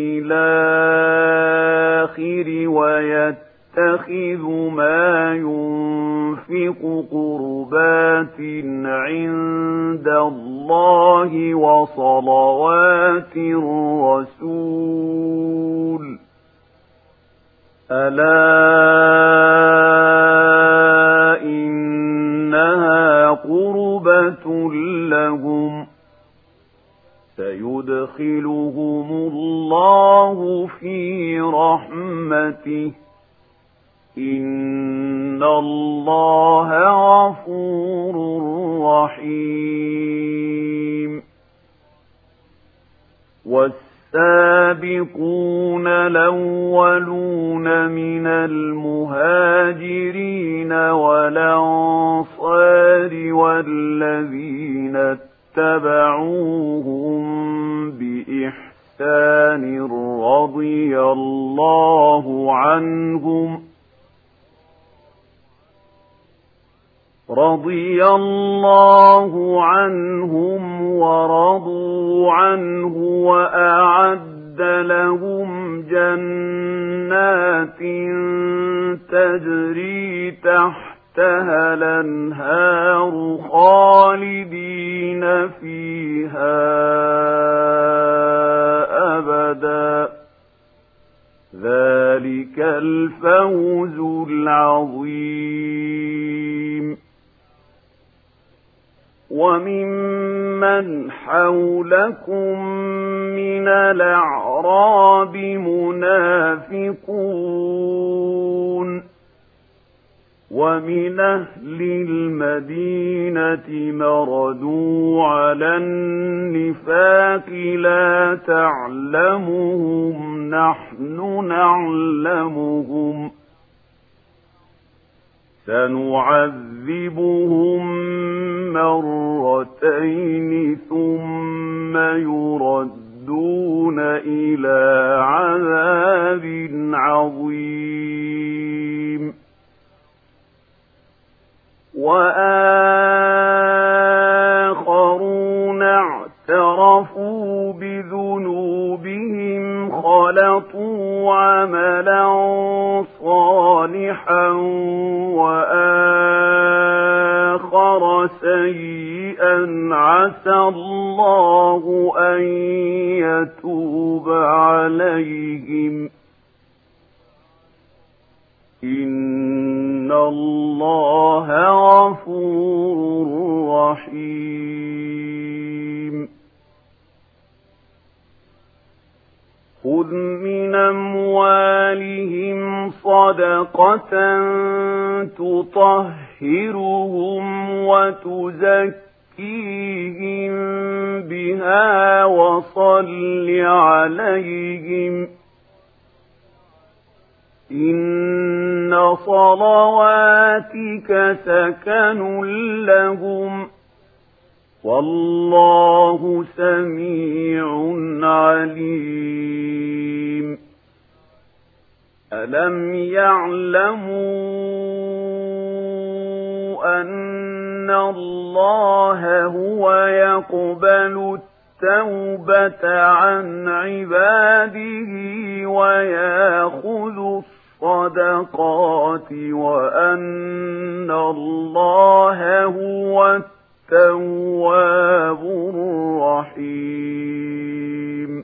الآخر ويتخذ ما ينفق قربات عند الله وصلوات الرسول ألا إنها قربة لهم الله في رحمته إن الله غفور رحيم والسابقون الأولون من المهاجرين والأنصار والذين اتبعوهم بإحسان رضي الله عنهم رضي الله عنهم ورضوا عنه وأعد لهم جنات تجري تحتها الأنهار خالدين فيها أبدا ذلك الفوز العظيم وممن حولكم من الأعراب منافقون ومن أهل المدينة مردوا على النفاق لا تعلمهم نحن نعلمهم سنعذبهم مرتين ثم يردون إلى عذاب عظيم وآخرون اعترفوا بذنوبهم خلطوا عملا صالحا وآخر سيئا عسى الله أن يتوب عليهم إن الله غفور رحيم خذ من أموالهم صدقة تطهرهم وتزكيهم بها وصل عليهم إن صلواتك سكن لهم والله سميع عليم ألم يعلموا أن الله هو يقبل التوبة عن عباده ويأخذ الصدقات وأن الله هو التواب الرحيم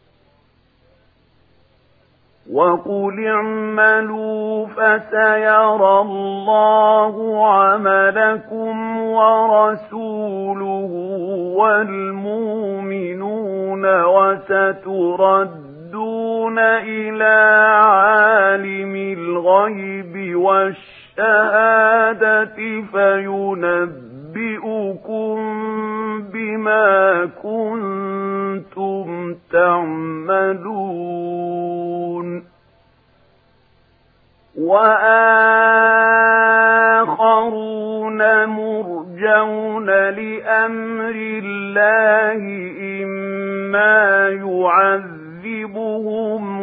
وقل اعملوا فسيرى الله عملكم ورسوله والمؤمنون وستردون إلى عالم الغيب والشهادة فينبئكم بما كنتم تعملون وآخرون مرجون لأمر الله إما يعذبهم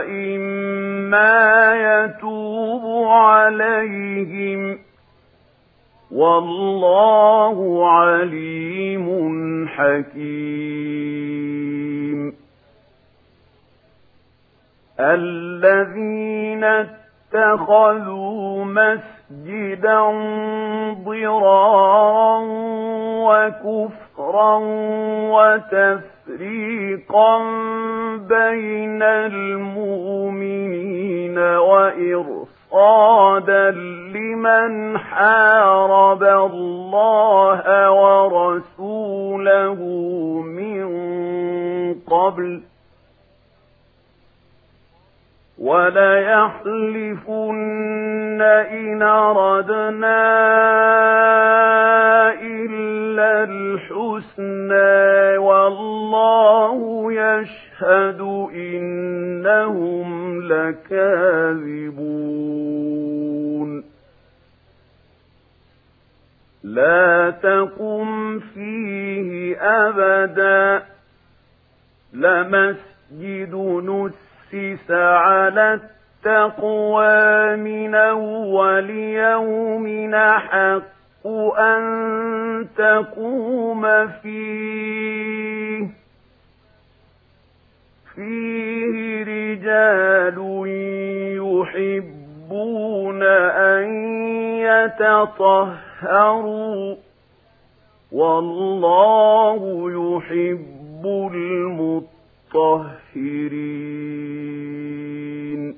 وإما يتوب عليهم والله عليم حكيم الذين اتخذوا مسجدا ضرارا وكفرا وتفريقا بين المؤمنين وإرصادا لمن حارب الله ورسوله من قبل وَلَيَحْلِفُنَّ إِنْ أَرَدْنَا إِلَّا الْحُسْنَىٰ وَاللَّهُ يَشْهَدُ إِنَّهُمْ لَكَاذِبُونَ لَا تَقُمْ فِيهِ أَبَدًا لَمَسْجِدُ نُسِّسَ عَلَى التَّقْوَىٰ مِنْ أَوَّلِ يَوْمٍ أَحَقُّ أَن تَقُومَ فِيهِ فِيهِ رِجَالٌ يُحِبُّونَ أَن يَتَطَهَّرُوا وَاللَّهُ يُحِبُّ الْمُطَّهِّرِينَ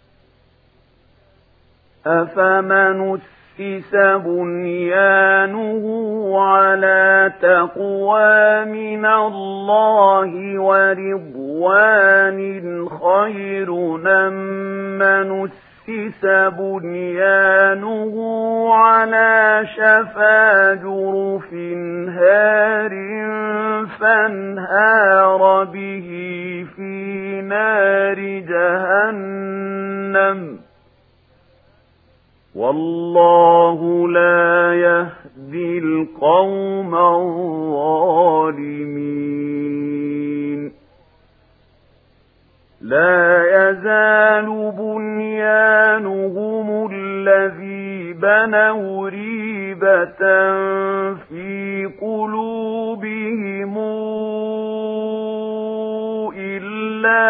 أَفَمَنِ أُسِّسَ بُنْيَانُهُ عَلَىٰ تَقْوَىٰ مِنَ اللَّهِ وَرِضْوَانٍ خَيْرٌ أَم مَّنْ أُسِّسَ بُنْيَانُهُ عَلَىٰ شَفَا جُرُفٍ هَارٍ فَانْهَارَ بِهِ فِي نَارِ جَهَنَّمَ وَاللَّهُ لَا يَهْدِي الْقَوْمَ الظَّالِمِينَ لَا يَزَالُ بُنْيَانُهُمُ الَّذِي بَنَوْا رِيبَةً فِي قُلُوبِهِمْ إِلَّا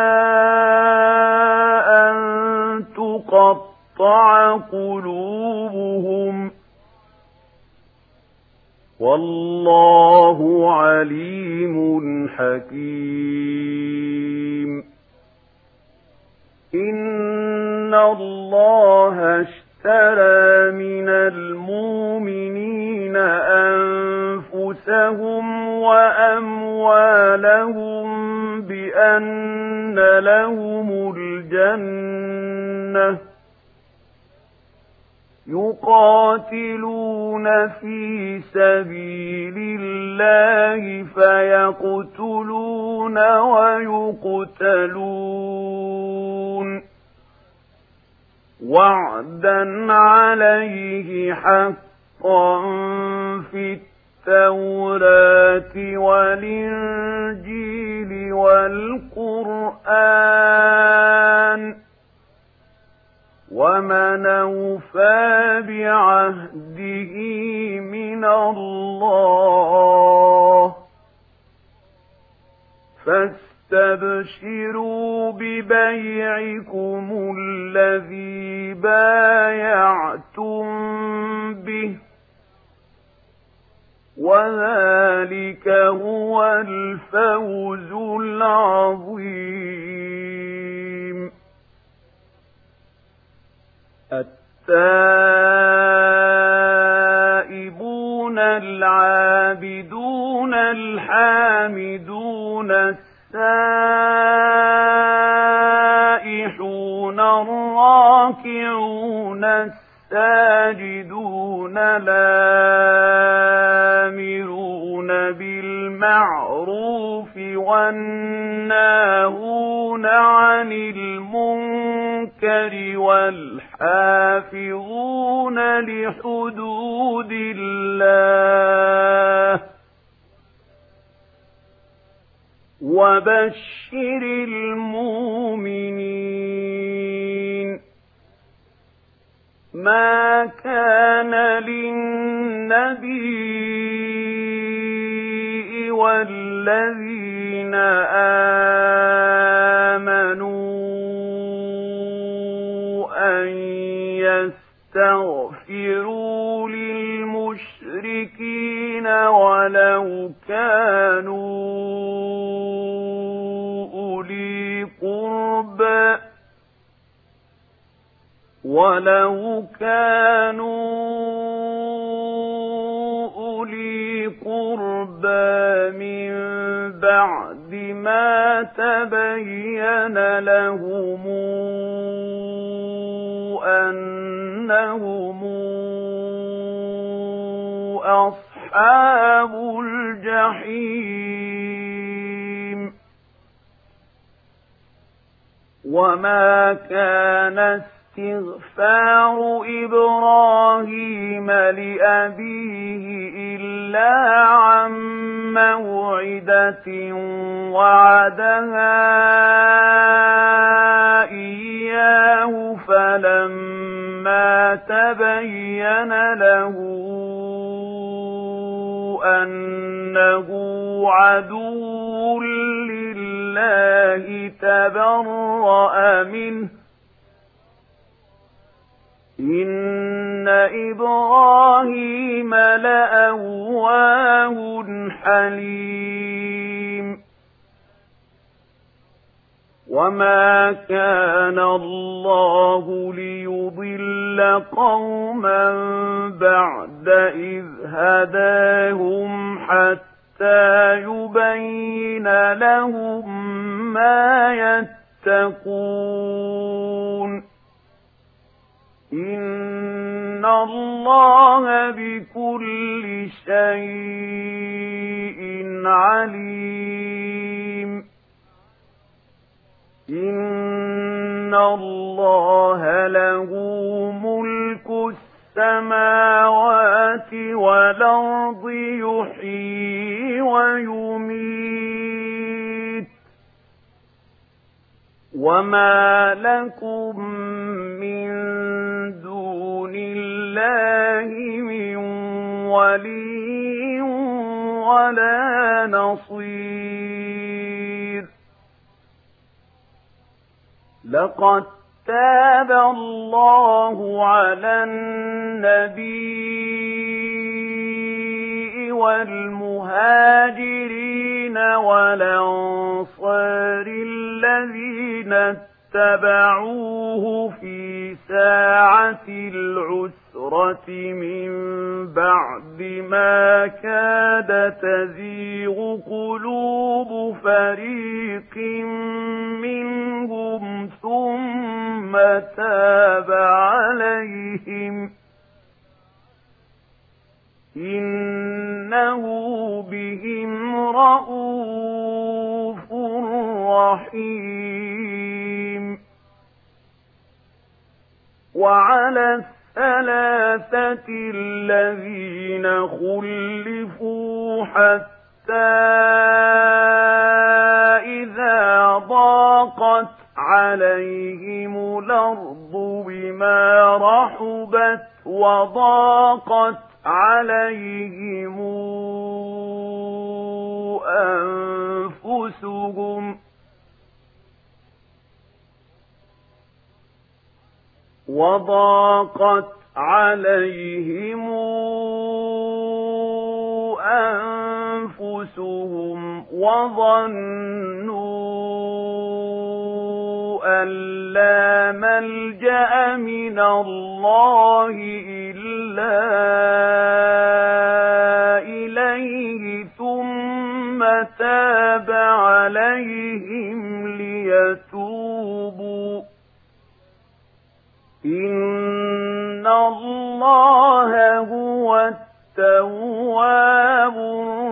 أَن تُقَطَّعَ قُلُوبُهُمْ وَاللَّهُ عَلِيمٌ حَكِيمٌ إِنَّ اللَّهَ اشْتَرَىٰ مِنَ الْمُؤْمِنِينَ أَنفُسَهُمْ وَأَمْوَالَهُم بِأَنَّ لَهُمُ الْجَنَّةَ يُقَاتِلُونَ فِي سَبِيلِ اللَّهِ فَيَقْتُلُونَ وَيُقْتَلُونَ وَعْدًا عَلَيْهِ حَقًّا فِي التَّوْرَاةِ وَالْإِنجِيلِ وَالْقُرْآنِ وَمَنْ أَوْفَىٰ بِعَهْدِهِ مِنَ اللَّهِ فَاسْتَبْشِرُوا بِبَيْعِكُمُ الَّذِي بَايَعْتُم بِهِ وَذَٰلِكَ هُوَ الْفَوْزُ الْعَظِيمُ التائبون العابدون الحامدون السائحون الراكعون الساجدون الآمرون بالمعروف والناهون عن المنكر والحافظون لحدود الله وبشر المؤمنين ما كان للنبي والذين آمنوا أن يستغفروا للمشركين ولو كانوا أولي قربى ولو كانوا أولي قربى القربى من بعد ما تبين لهم أنهم أصحاب الجحيم وما كان استغفار إبراهيم لأبيه إلا عن موعدة وعدها إياه فلما تبين له أنه عدو لله تبرأ منه إن إبراهيم لأواه حليم وما كان الله ليضل قوما بعد إذ هداهم حتى يبين لهم ما يتقون إن الله بكل شيء عليم إن الله له ملك السماوات والأرض يحيي ويميت وما لكم من دون الله من ولي ولا نصير لقد تاب الله على النبي والمهاجرين والأنصار الذين اتبعوه في ساعة العسرة من بعد ما كاد تزيغ قلوب فريق منهم ثم تاب عليهم إنه بهم رءوف رحيم وعلى الثلاثة الذين خلفوا حتى إذا ضاقت عليهم الأرض بما رحبت وضاقت عليهم أنفسهم وضاقت عليهم أنفسهم وظنوا أن لا ملجأ من الله إلا إليه ثم تاب عليهم ليتوبوا إن الله هو التواب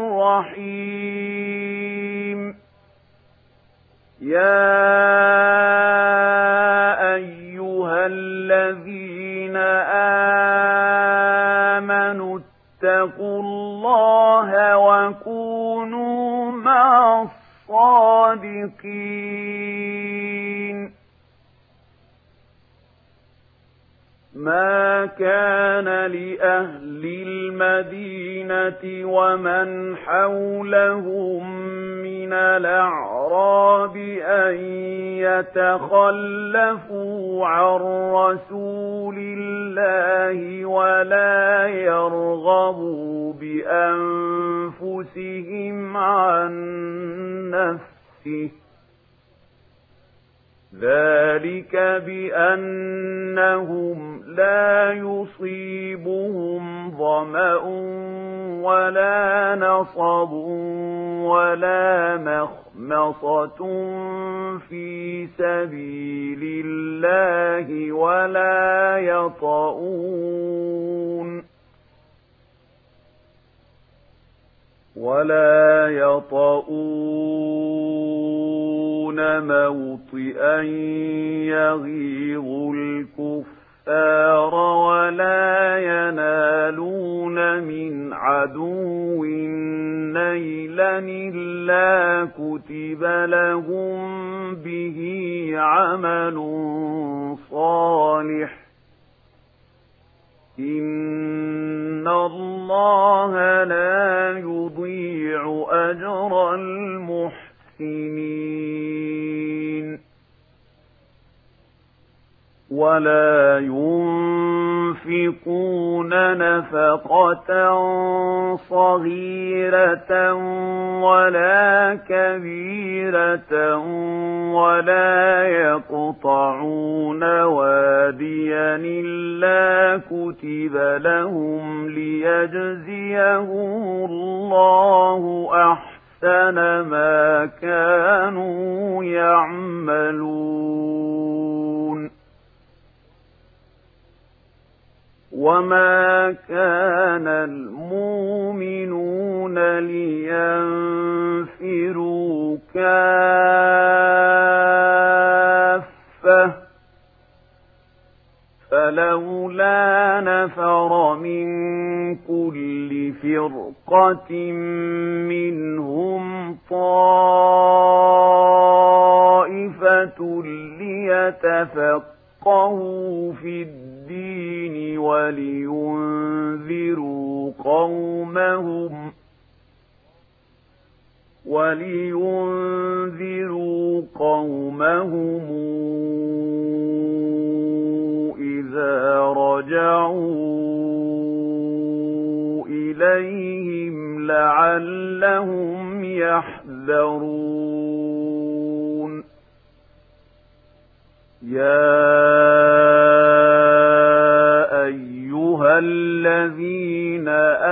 الرحيم يا أيها الذين آمنوا اتقوا الله وكونوا مع الصادقين ما كان لأهل المدينة ومن حولهم من الأعراب أن يتخلفوا عن رسول الله ولا يرغبوا بأنفسهم عن نفسه ذلك بأنهم لا يصيبهم ظمأ ولا نصب ولا مخمصة في سبيل الله ولا يطؤون ولا يطؤون موطئا يغيظ الكفار ولا ينالون من عدو نيلا إلا كتب لهم به عمل صالح إن الله لا يضيع أجر المحسنين ولا ينفقون نفقة صغيرة ولا كبيرة ولا يقطعون واديا إلا كتب لهم ليجزيهم الله أحسن ما كانوا يعملون وما كان المؤمنون لينفروا كافة فلولا نفر من كل فرقة منهم طائفة ليتفقهوا في الدين ولينذروا قومهم ولينذروا قومهم إذا رجعوا إليهم لعلهم يحذرون يا أيها الذين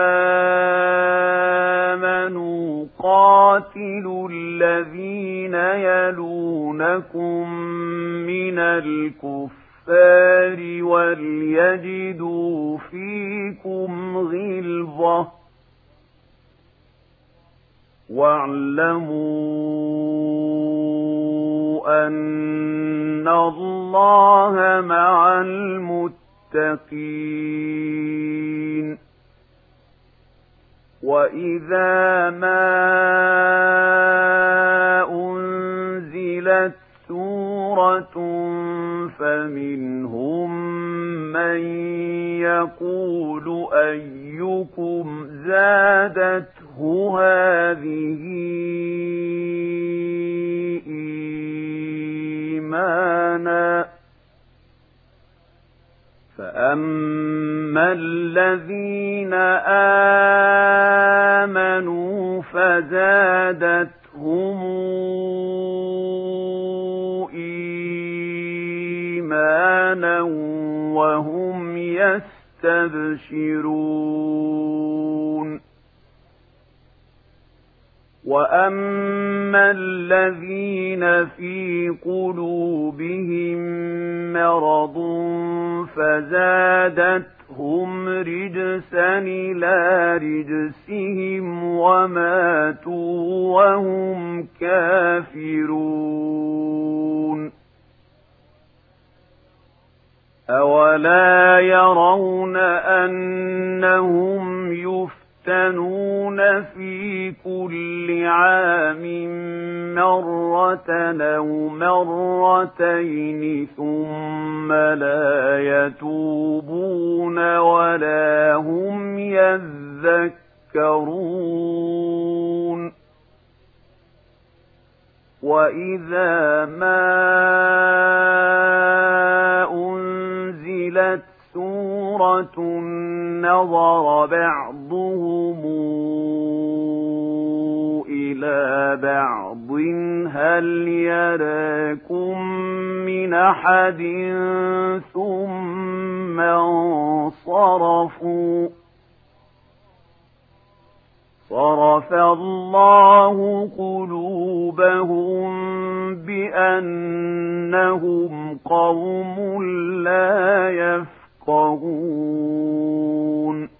آمنوا قاتلوا الذين يلونكم من الكفار وليجدوا فيكم غلظة واعلموا أن الله مع المتقين وإذا ما أنزلت سورة فمنهم من يقول أيكم زادته هذه إيمانا فأما الذين آمنوا فزادتهم إيمانا وهم يستبشرون وأما الذين في قلوبهم مرض فزادتهم رجسا إلى رجسهم وماتوا وهم كافرون أولا يرون أنهم يفتنون في كل عام مرة أو مرتين ثم لا يتوبون ولا هم يذكرون وإذا ما أنزلت سورة نظر بعضهم إلى بعض هل يراكم من أحد ثم انصرفوا صرف الله قلوبهم بأنهم قوم لا يفقهون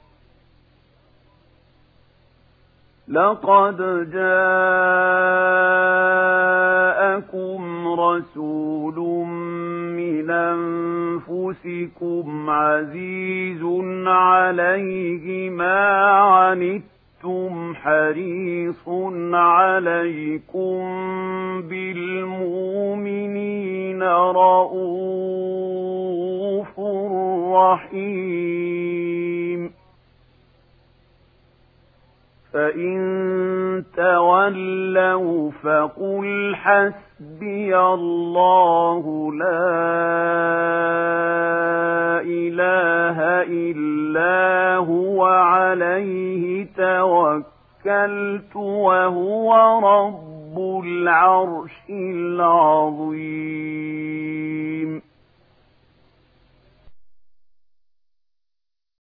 لقد جاءكم رسول من أنفسكم عزيز عليه ما عنتم حريص عليكم بالمؤمنين رؤوف رحيم فإن تولوا فقل حسبي الله لا إله إلا هو عليه توكلت وهو رب العرش العظيم